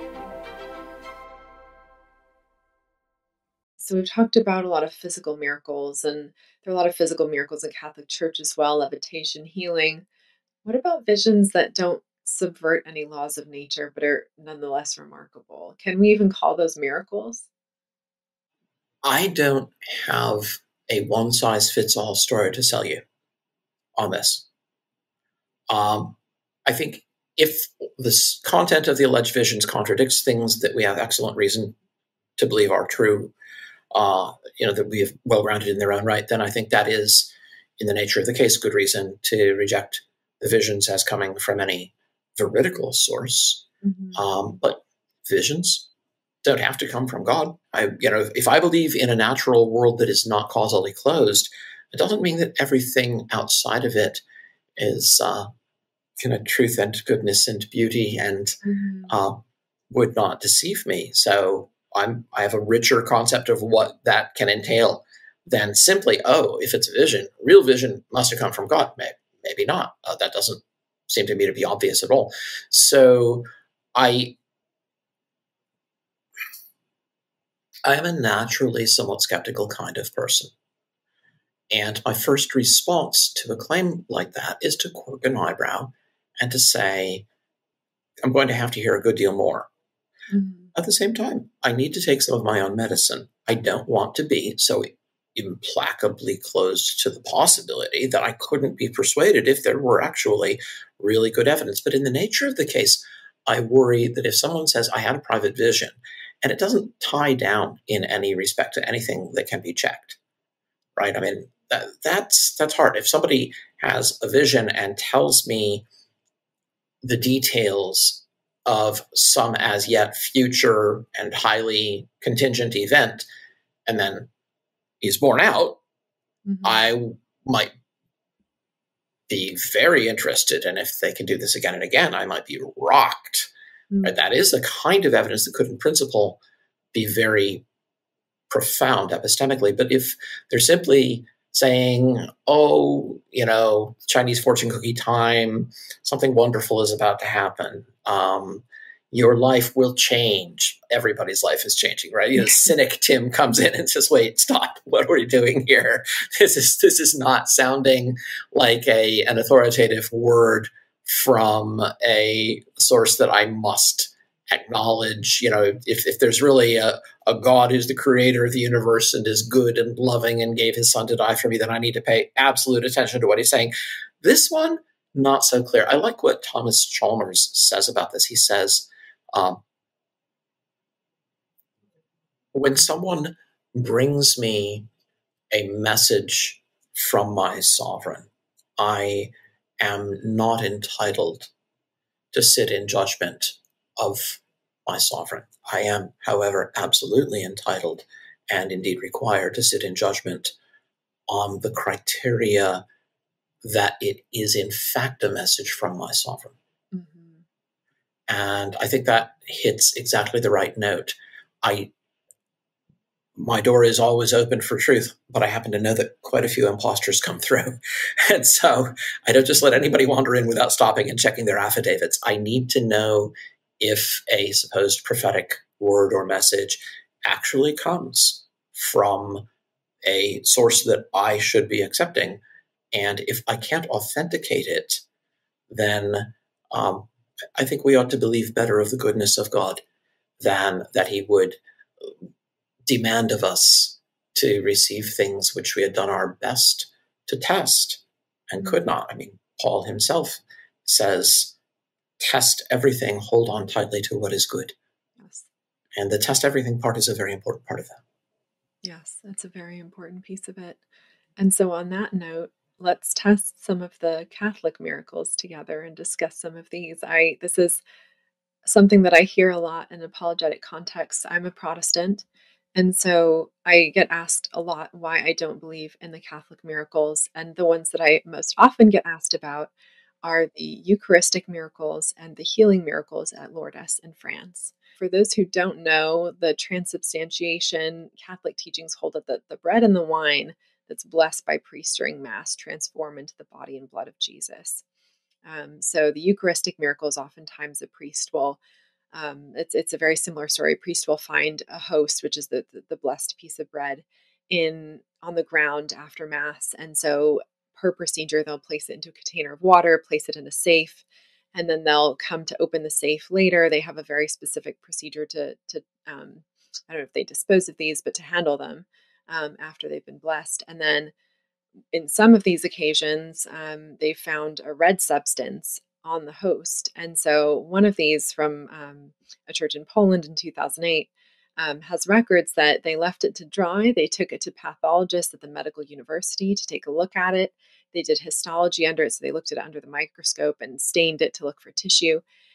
Speaker 1: So we've talked about a lot of physical miracles, and there are a lot of physical miracles in Catholic Church as well, levitation, healing. What about visions that don't subvert any laws of nature but are nonetheless remarkable? Can we even call those miracles?
Speaker 3: I don't have a one-size-fits-all story to sell you on this. Um, I think if the content of the alleged visions contradicts things that we have excellent reason to believe are true, uh, you know, that we have well-grounded in their own right, then I think that is, in the nature of the case, good reason to reject the visions as coming from any veridical source. Mm-hmm. Um, but visions don't have to come from God. I, you know, if I believe in a natural world that is not causally closed, it doesn't mean that everything outside of it is uh, kind of truth and goodness and beauty and mm-hmm. uh, would not deceive me. So I'm I have a richer concept of what that can entail than simply, oh, if it's a vision, real vision must have come from God. Maybe, maybe not. Uh, that doesn't seem to me to be obvious at all. So I I am a naturally somewhat skeptical kind of person. And my first response to a claim like that is to quirk an eyebrow and to say, I'm going to have to hear a good deal more. Mm-hmm. At the same time, I need to take some of my own medicine. I don't want to be so implacably closed to the possibility that I couldn't be persuaded if there were actually really good evidence. But in the nature of the case, I worry that if someone says, I had a private vision, and it doesn't tie down in any respect to anything that can be checked, right? I mean, that, that's that's hard. If somebody has a vision and tells me the details of some as yet future and highly contingent event, and then he's borne out, mm-hmm. I might be very interested. And if they can do this again and again, I might be rocked. Mm-hmm. Right? That is the kind of evidence that could, in principle, be very profound epistemically. But if they're simply saying, oh, you know, Chinese fortune cookie time, something wonderful is about to happen. Um, your life will change. Everybody's life is changing, right? You know, cynic Tim comes in and says, wait, stop. What are we doing here? This is this is not sounding like a an authoritative word from a source that I must acknowledge. You know, if, if there's really a, a God who's the creator of the universe and is good and loving and gave his son to die for me, then I need to pay absolute attention to what he's saying. This one, not so clear. I like what Thomas Chalmers says about this. He says, um, when someone brings me a message from my sovereign, I am not entitled to sit in judgment of my sovereign. I am, however, absolutely entitled and indeed required to sit in judgment on the criteria that it is in fact a message from my sovereign. Mm-hmm. And I think that hits exactly the right note. I, my door is always open for truth, but I happen to know that quite a few imposters come through. And so I don't just let anybody wander in without stopping and checking their affidavits. I need to know if a supposed prophetic word or message actually comes from a source that I should be accepting. And if I can't authenticate it, then um, I think we ought to believe better of the goodness of God than that he would demand of us to receive things which we had done our best to test and could not. I mean, Paul himself says, test everything, hold on tightly to what is good. Yes. And the test everything part is a very important part of that.
Speaker 1: Yes, that's a very important piece of it. And so on that note, let's test some of the Catholic miracles together and discuss some of these. I this is something that I hear a lot in apologetic contexts. I'm a Protestant, and so I get asked a lot why I don't believe in the Catholic miracles. And the ones that I most often get asked about are the Eucharistic miracles and the healing miracles at Lourdes in France. For those who don't know, the transubstantiation Catholic teachings hold that the, the bread and the wine that's blessed by priest during Mass transform into the body and blood of Jesus. Um, so the Eucharistic miracles, oftentimes a priest will, um, it's it's a very similar story. A priest will find a host, which is the, the, the blessed piece of bread, in on the ground after Mass. And so per procedure, they'll place it into a container of water, place it in a safe, and then they'll come to open the safe later. They have a very specific procedure to, to um, I don't know if they dispose of these, but to handle them um, after they've been blessed. And then in some of these occasions, um, they found a red substance on the host. And so one of these from um, a church in Poland in two thousand eight um, has records that they left it to dry. They took it to pathologists at the medical university to take a look at it. They did histology under it. So they looked at it under the microscope and stained it to look for tissue.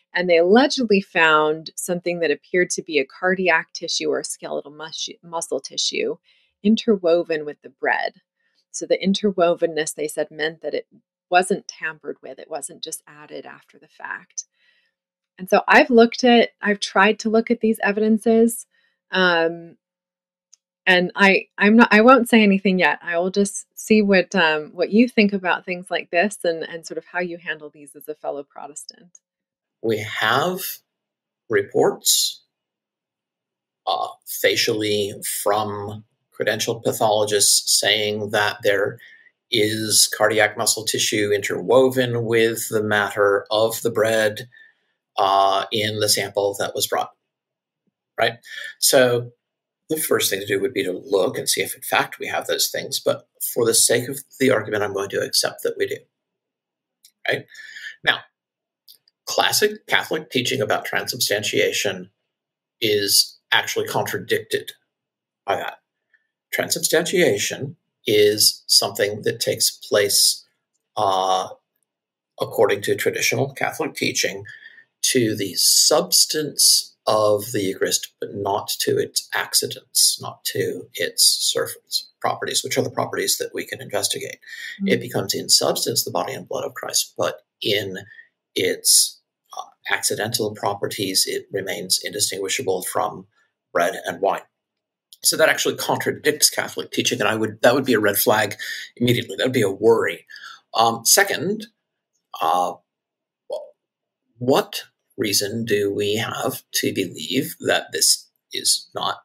Speaker 1: And they allegedly found something that appeared to be a cardiac tissue or skeletal mus- muscle tissue interwoven with the bread. So the interwovenness, they said, meant that it wasn't tampered with. It wasn't just added after the fact. And so I've looked at, I've tried to look at these evidences. Um, and I, I'm not, I won't say anything yet. I will just see what, um, what you think about things like this and, and sort of how you handle these as a fellow Protestant.
Speaker 3: We have reports uh, facially from credentialed pathologists saying that there is cardiac muscle tissue interwoven with the matter of the bread uh, in the sample that was brought, right? So the first thing to do would be to look and see if in fact we have those things, but for the sake of the argument, I'm going to accept that we do, right? Now, classic Catholic teaching about transubstantiation is actually contradicted by that. Transubstantiation is something that takes place uh, according to traditional Catholic teaching to the substance of the Eucharist, but not to its accidents, not to its surface properties, which are the properties that we can investigate. Mm-hmm. It becomes in substance the body and blood of Christ, but in its uh, accidental properties, it remains indistinguishable from bread and wine. So that actually contradicts Catholic teaching, and I would that would be a red flag immediately. That would be a worry. Um, second, uh, what reason do we have to believe that this is not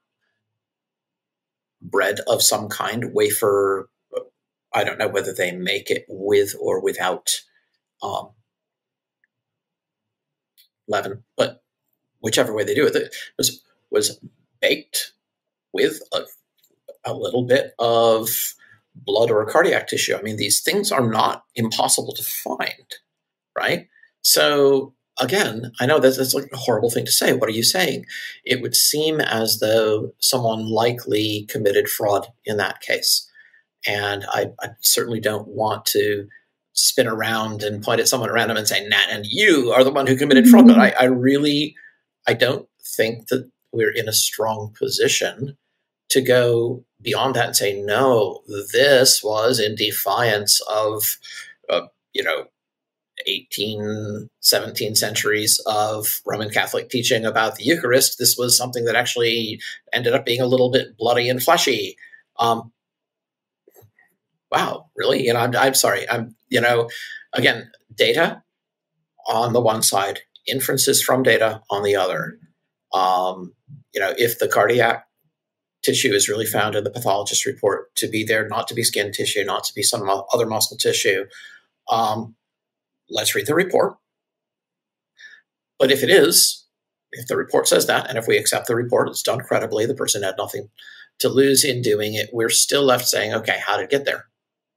Speaker 3: bread of some kind, wafer? I don't know whether they make it with or without um, leaven, but whichever way they do it, it was was baked with a, a little bit of blood or cardiac tissue. I mean, these things are not impossible to find, right? So again, I know that's, that's like a horrible thing to say. What are you saying? It would seem as though someone likely committed fraud in that case. And I, I certainly don't want to spin around and point at someone at random and say, Nat, and you are the one who committed fraud. But I, I really, I don't think that we're in a strong position to go beyond that and say, no, this was in defiance of, uh, you know, eighteen, seventeen centuries of Roman Catholic teaching about the Eucharist. This was something that actually ended up being a little bit bloody and fleshy. Um, wow, really? You know, I'm, I'm sorry. I'm, you know, again, data on the one side, inferences from data on the other. Um, you know, if the cardiac tissue is really found in the pathologist report to be there, not to be skin tissue, not to be some other muscle tissue, um, let's read the report. But if it is, if the report says that, and if we accept the report, it's done credibly, the person had nothing to lose in doing it, we're still left saying, okay, how did it get there?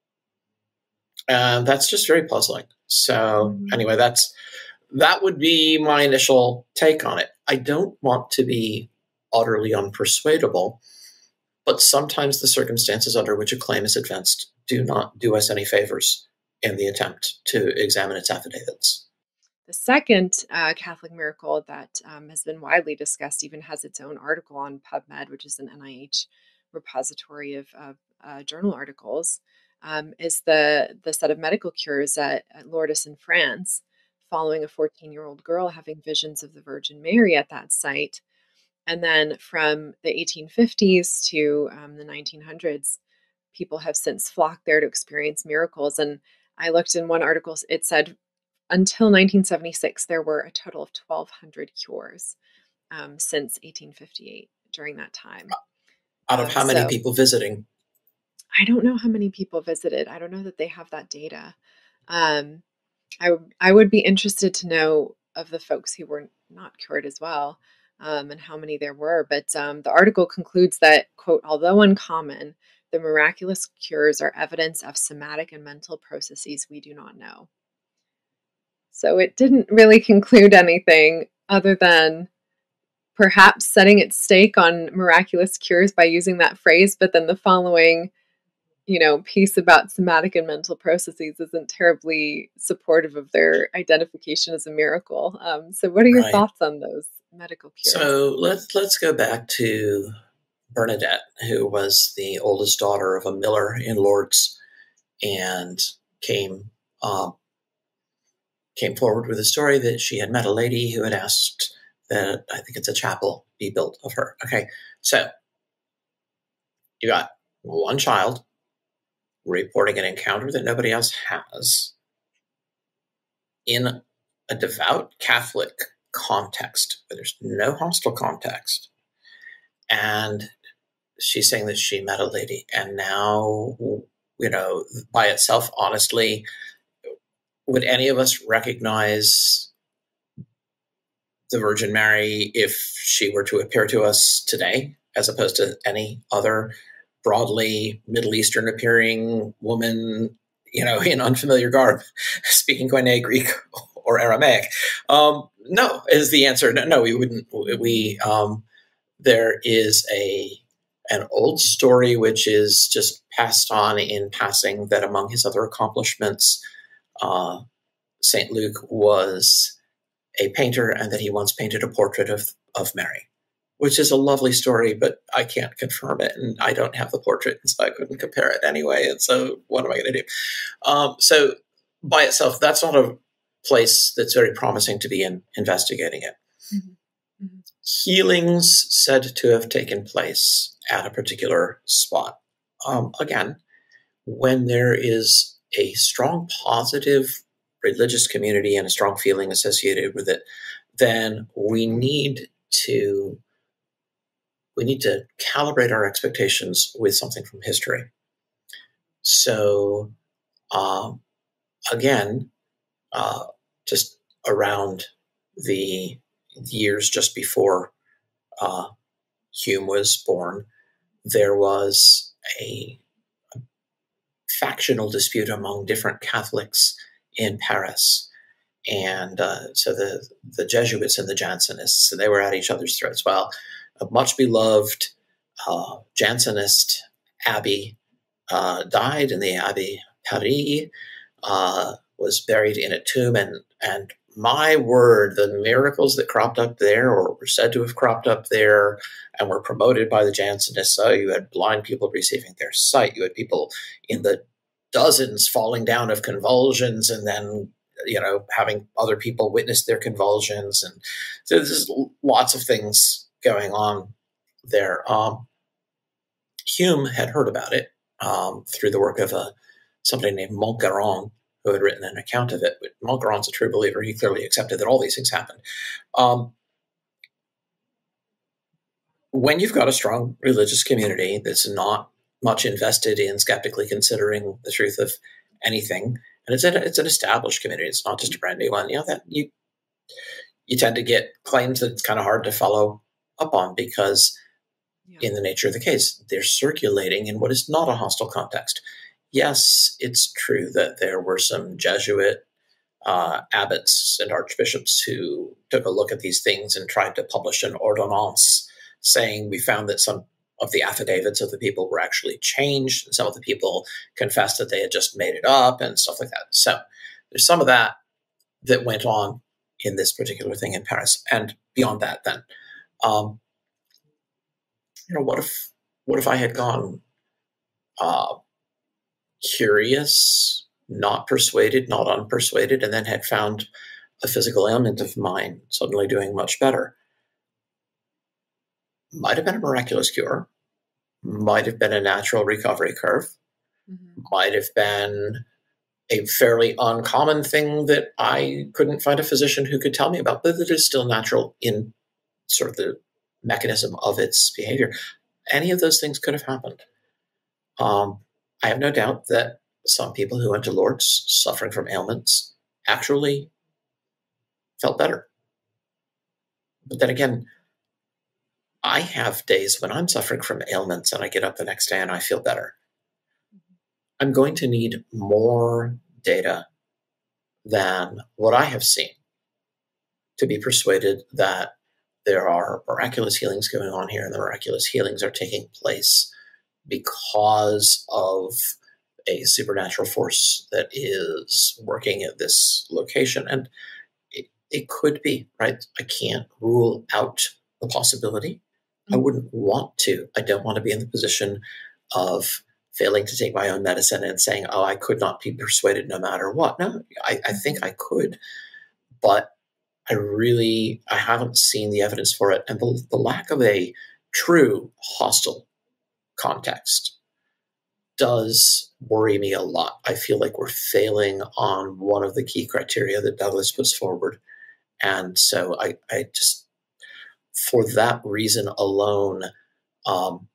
Speaker 3: And that's just very puzzling. So anyway, that's that would be my initial take on it. I don't want to be utterly unpersuadable, but sometimes the circumstances under which a claim is advanced do not do us any favors in the attempt to examine its affidavits.
Speaker 1: The second uh, Catholic miracle that um, has been widely discussed even has its own article on PubMed, which is an N I H repository of, of uh, journal articles, um, is the, the set of medical cures at, at Lourdes in France, following a fourteen-year-old girl having visions of the Virgin Mary at that site. And then from the eighteen fifties to um, the nineteen hundreds, people have since flocked there to experience miracles. And I looked in one article, it said until nineteen seventy-six, there were a total of twelve hundred cures um, since eighteen fifty-eight during that time.
Speaker 3: Out of how um, many so, people visiting?
Speaker 1: I don't know how many people visited. I don't know that they have that data. Um, I, I would be interested to know of the folks who were not cured as well, um, and how many there were. But um, the article concludes that, quote, although uncommon, the miraculous cures are evidence of somatic and mental processes we do not know. So it didn't really conclude anything other than perhaps setting its stake on miraculous cures by using that phrase, but then the following you know, piece about somatic and mental processes isn't terribly supportive of their identification as a miracle. Um, so what are your
Speaker 3: Right.
Speaker 1: thoughts on those medical cures?
Speaker 3: So let's let's go back to Bernadette, who was the oldest daughter of a miller in Lourdes, and came um, came forward with a story that she had met a lady who had asked that, I think it's a chapel, be built of her. Okay, so you got one child reporting an encounter that nobody else has in a devout Catholic context, where there's no hostile context. And she's saying that she met a lady, and now, you know, by itself, honestly, would any of us recognize the Virgin Mary if she were to appear to us today, as opposed to any other broadly Middle Eastern appearing woman, you know, in unfamiliar garb, speaking Koine Greek or Aramaic? Um, no, is the answer. No, no, we wouldn't. We um, there is a an old story which is just passed on in passing that among his other accomplishments, uh, Saint Luke was a painter, and that he once painted a portrait of, of Mary, which is a lovely story, but I can't confirm it, and I don't have the portrait, and so I couldn't compare it anyway, and so what am I going to do? Um, so by itself, that's not a place that's very promising to be in investigating it. Mm-hmm. Mm-hmm. Healings said to have taken place at a particular spot. Um, again, when there is a strong positive religious community and a strong feeling associated with it, then we need to we need to calibrate our expectations with something from history. So, um, again, uh, just around the years just before uh, Hume was born, there was a, a factional dispute among different Catholics in Paris. And uh, so the, the Jesuits and the Jansenists, so they were at each other's throats. Well, a much beloved uh, Jansenist abbey uh, died, and the Abbey Paris uh, was buried in a tomb. And, and my word, the miracles that cropped up there, or were said to have cropped up there, and were promoted by the Jansenists. So you had blind people receiving their sight. You had people in the dozens falling down of convulsions, and then, you know, having other people witness their convulsions. And so there's lots of things going on there. Um, Hume had heard about it um, through the work of a, somebody named Montgeron, who had written an account of it. But Montgeron's a true believer. He clearly accepted that all these things happened. Um, when you've got a strong religious community that's not much invested in skeptically considering the truth of anything, and it's an, it's an established community, it's not just a brand new one, you know, that you you tend to get claims that it's kind of hard to follow up on, because yeah. in the nature of the case, they're circulating in what is not a hostile context. Yes, it's true that there were some Jesuit uh, abbots and archbishops who took a look at these things and tried to publish an ordonnance saying, we found that some of the affidavits of the people were actually changed, and some of the people confessed that they had just made it up and stuff like that. So there's some of that that went on in this particular thing in Paris. And beyond that, then, um, you know, what if what if I had gone uh, curious, not persuaded, not unpersuaded, and then had found a physical ailment of mine suddenly doing much better? Might have been a miraculous cure, might have been a natural recovery curve, mm-hmm. might have been a fairly uncommon thing that I couldn't find a physician who could tell me about, but that is still natural in sort of the mechanism of its behavior. Any of those things could have happened. Um, I have no doubt that some people who went to Lourdes suffering from ailments actually felt better. But then again, I have days when I'm suffering from ailments and I get up the next day and I feel better. I'm going to need more data than what I have seen to be persuaded that there are miraculous healings going on here, and the miraculous healings are taking place because of a supernatural force that is working at this location. And it, it could be, right? I can't rule out the possibility. I wouldn't want to. I don't want to be in the position of failing to take my own medicine and saying, oh, I could not be persuaded no matter what. No, I, I think I could, but I really, I haven't seen the evidence for it. And the, the lack of a true hostile context does worry me a lot. I feel like we're failing on one of the key criteria that Douglas puts forward. And so I, I just, for that reason alone, um,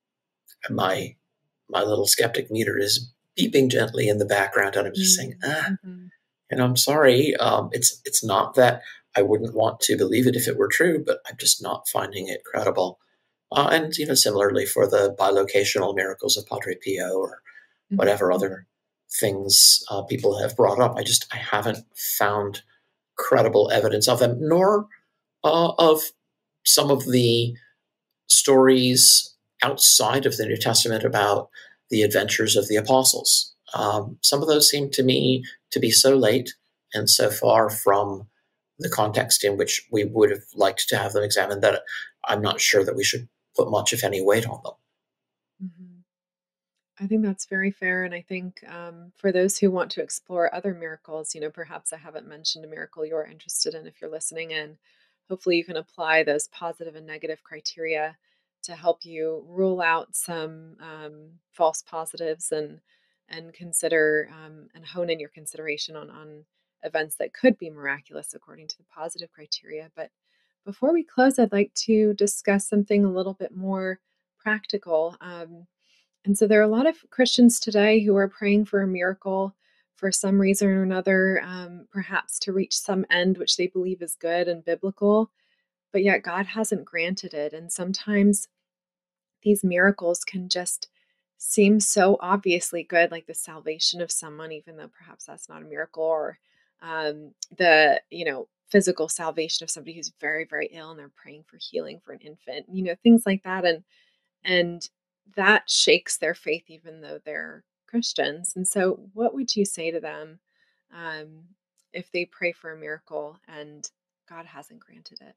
Speaker 3: my my little skeptic meter is beeping gently in the background, and I'm just saying, ah, mm-hmm. and I'm sorry. Um, it's it's not that I wouldn't want to believe it if it were true, but I'm just not finding it credible. Uh, and you know, similarly for the bilocational miracles of Padre Pio or mm-hmm. whatever other things uh, people have brought up, I just I haven't found credible evidence of them, nor uh, of some of the stories outside of the New Testament about the adventures of the apostles. Um, some of those seem to me to be so late and so far from the context in which we would have liked to have them examined that I'm not sure that we should put much, if any, weight on them.
Speaker 1: Mm-hmm. I think that's very fair. And I think um, for those who want to explore other miracles, you know, perhaps I haven't mentioned a miracle you're interested in if you're listening in. Hopefully you can apply those positive and negative criteria to help you rule out some um, false positives and and consider um, and hone in your consideration on, on events that could be miraculous according to the positive criteria. But before we close, I'd like to discuss something a little bit more practical. Um, and so there are a lot of Christians today who are praying for a miracle for some reason or another, um, perhaps to reach some end which they believe is good and biblical, but yet God hasn't granted it. And sometimes these miracles can just seem so obviously good, like the salvation of someone, even though perhaps that's not a miracle, or um, the, you know, physical salvation of somebody who's very, very ill and they're praying for healing for an infant, you know, things like that. And, and that shakes their faith, even though they're Christians. And so what would you say to them um, if they pray for a miracle and God hasn't granted it?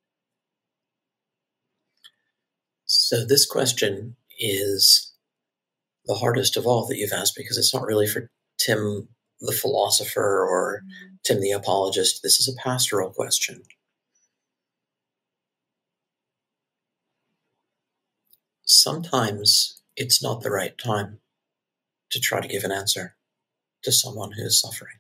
Speaker 3: So this question is the hardest of all that you've asked, because it's not really for Tim the philosopher or mm-hmm. Tim the apologist. This is a pastoral question. Sometimes it's not the right time to try to give an answer to someone who is suffering.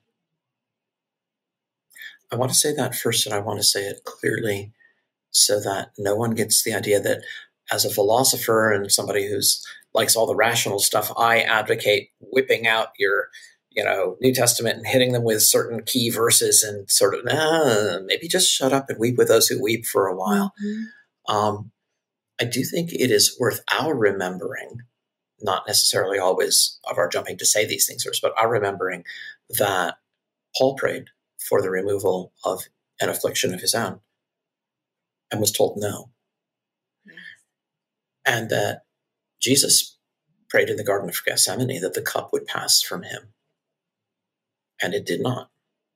Speaker 3: I want to say that first, and I want to say it clearly so that no one gets the idea that as a philosopher and somebody who's likes all the rational stuff, I advocate whipping out your, you know, New Testament and hitting them with certain key verses and sort of, nah, maybe just shut up and weep with those who weep for a while. Mm-hmm. Um, I do think it is worth our remembering, not necessarily always of our jumping to say these things first, but our remembering that Paul prayed for the removal of an affliction of his own and was told no. And that Jesus prayed in the Garden of Gethsemane that the cup would pass from him. And it did not.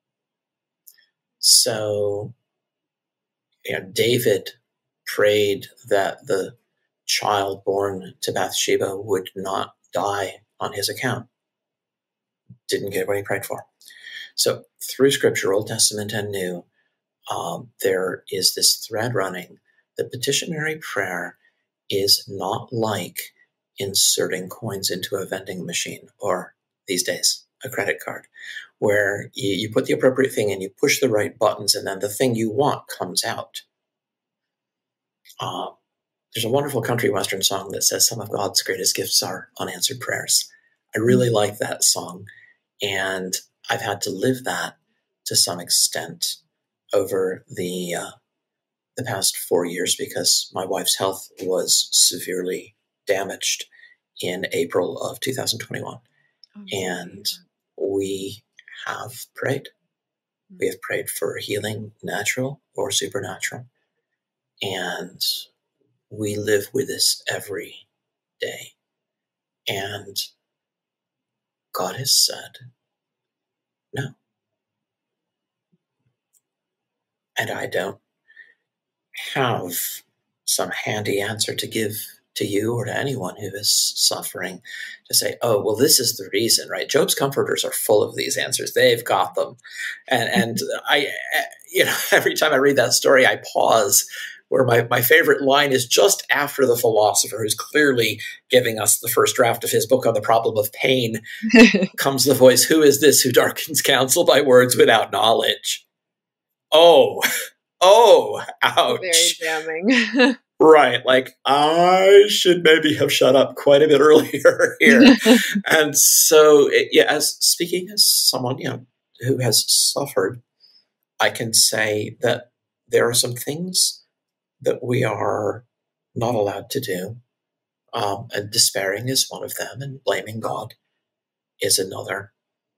Speaker 3: So, you know, David prayed that the child born to Bathsheba would not die on his account. Didn't get what he prayed for. So through Scripture, Old Testament and New, um, there is this thread running that petitionary prayer is not like inserting coins into a vending machine, or these days, a credit card, where you, you put the appropriate thing in, you push the right buttons, and then the thing you want comes out. Uh, there's a wonderful country western song that says some of God's greatest gifts are unanswered prayers. I really like that song, and I've had to live that to some extent over the uh, the past four years because my wife's health was severely damaged in April of two thousand twenty-one. Oh, and we have prayed. Mm-hmm. We have prayed for healing, natural or supernatural. And we live with this every day. And God has said no. And I don't have some handy answer to give to you or to anyone who is suffering to say, oh, well, this is the reason, right? Job's comforters are full of these answers. They've got them. And, and I, you know, every time I read that story, I pause where my, my favorite line is just after the philosopher who's clearly giving us the first draft of his book on the problem of pain comes the voice, who is this who darkens counsel by words without knowledge? Oh, oh, ouch.
Speaker 1: Very damning.
Speaker 3: Right. Like, I should maybe have shut up quite a bit earlier here. And so, it, yeah, as speaking as someone, you know, who has suffered, I can say that there are some things that we are not allowed to do. Um, and despairing is one of them, and blaming God is another.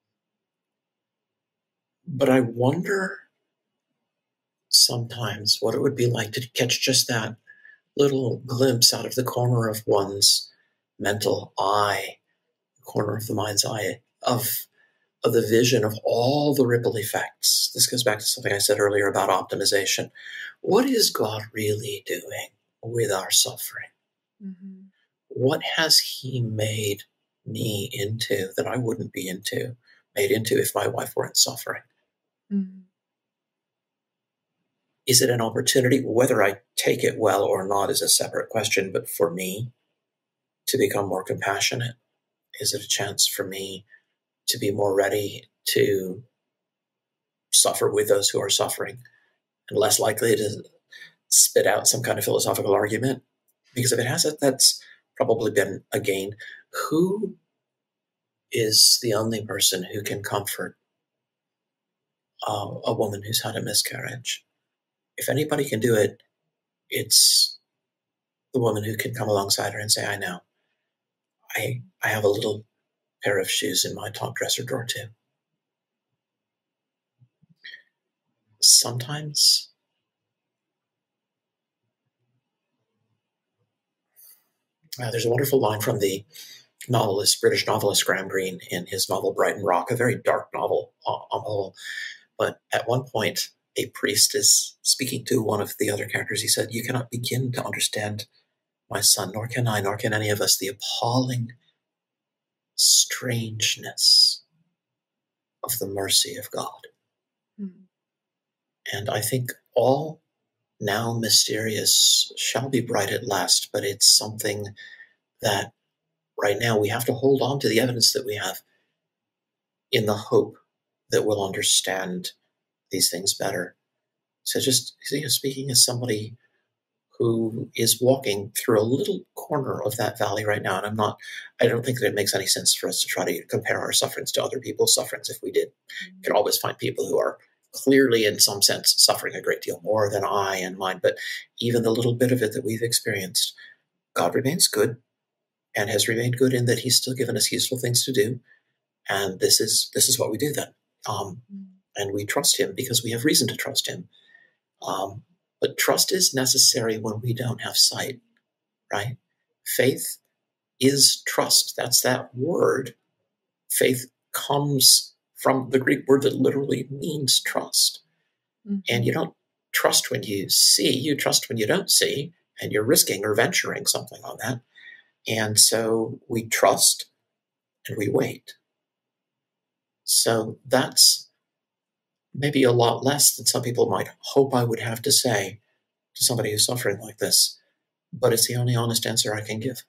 Speaker 3: But I wonder sometimes what it would be like to catch just that little glimpse out of the corner of one's mental eye, corner of the mind's eye, of, of the vision of all the ripple effects. This goes back to something I said earlier about optimization. What is God really doing with our suffering? Mm-hmm. What has he made me into that I wouldn't be into, made into if my wife weren't suffering? Mm-hmm. Is it an opportunity? Whether I take it well or not is a separate question, but for me to become more compassionate, is it a chance for me to be more ready to suffer with those who are suffering and less likely to spit out some kind of philosophical argument? Because if it hasn't, that's probably been a gain. Who is the only person who can comfort uh, a woman who's had a miscarriage? If anybody can do it, it's the woman who can come alongside her and say, I know. I I have a little pair of shoes in my top dresser drawer too. Sometimes uh, there's a wonderful line from the novelist, British novelist Graham Greene in his novel Brighton Rock, a very dark novel on the whole. But at one point, a priest is speaking to one of the other characters. He said, you cannot begin to understand, my son, nor can I, nor can any of us, the appalling strangeness of the mercy of God. Mm. And I think all now mysterious shall be bright at last, but it's something that right now we have to hold on to the evidence that we have in the hope that we'll understand these things better. So just, you know, speaking as somebody who is walking through a little corner of that valley right now, and I'm not, I don't think that it makes any sense for us to try to compare our sufferings to other people's sufferings. If we did, mm-hmm. you can always find people who are clearly, in some sense, suffering a great deal more than I and mine. But even the little bit of it that we've experienced, God remains good and has remained good in that he's still given us useful things to do. And this is this is what we do then. Um, mm-hmm. And we trust him because we have reason to trust him. Um, but trust is necessary when we don't have sight, right? Faith is trust. That's that word. Faith comes from the Greek word that literally means trust. Mm-hmm. And you don't trust when you see, you trust when you don't see, and you're risking or venturing something on that. And so we trust and we wait. So that's maybe a lot less than some people might hope I would have to say to somebody who's suffering like this, but it's the only honest answer I can give.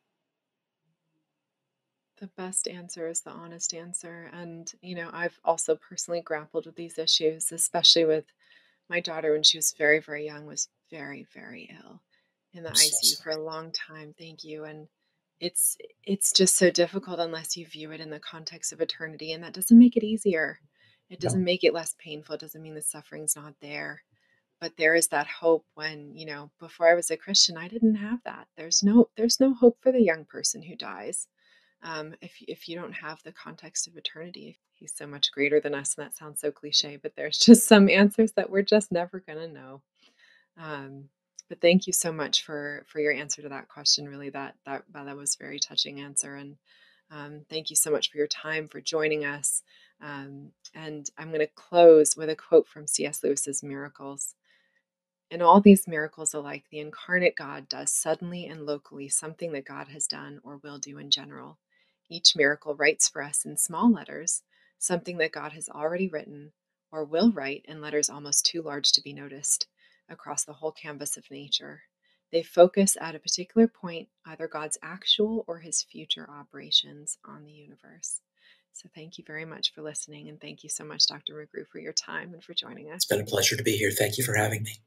Speaker 1: The best answer is the honest answer. And, you know, I've also personally grappled with these issues, especially with my daughter when she was very, very young, was very, very ill in the I'm I C U so for a long time. Thank you. And it's, it's just so difficult unless you view it in the context of eternity. And that doesn't make it easier. It doesn't no. make it less painful. It doesn't mean the suffering's not there. But there is that hope when, you know, before I was a Christian, I didn't have that. There's no, there's no hope for the young person who dies. Um, if, if you don't have the context of eternity, he's so much greater than us. And that sounds so cliche, but there's just some answers that we're just never going to know. Um, but thank you so much for, for your answer to that question. Really, that, that, that was a very touching answer. And Um, thank you so much for your time, for joining us. Um, and I'm going to close with a quote from C S Lewis's Miracles. In all these miracles alike, the incarnate God does suddenly and locally something that God has done or will do in general. Each miracle writes for us in small letters something that God has already written or will write in letters almost too large to be noticed across the whole canvas of nature. They focus at a particular point, either God's actual or his future operations on the universe. So thank you very much for listening. And thank you so much, Doctor McGrew, for your time and for joining us.
Speaker 3: It's been a pleasure to be here. Thank you for having me.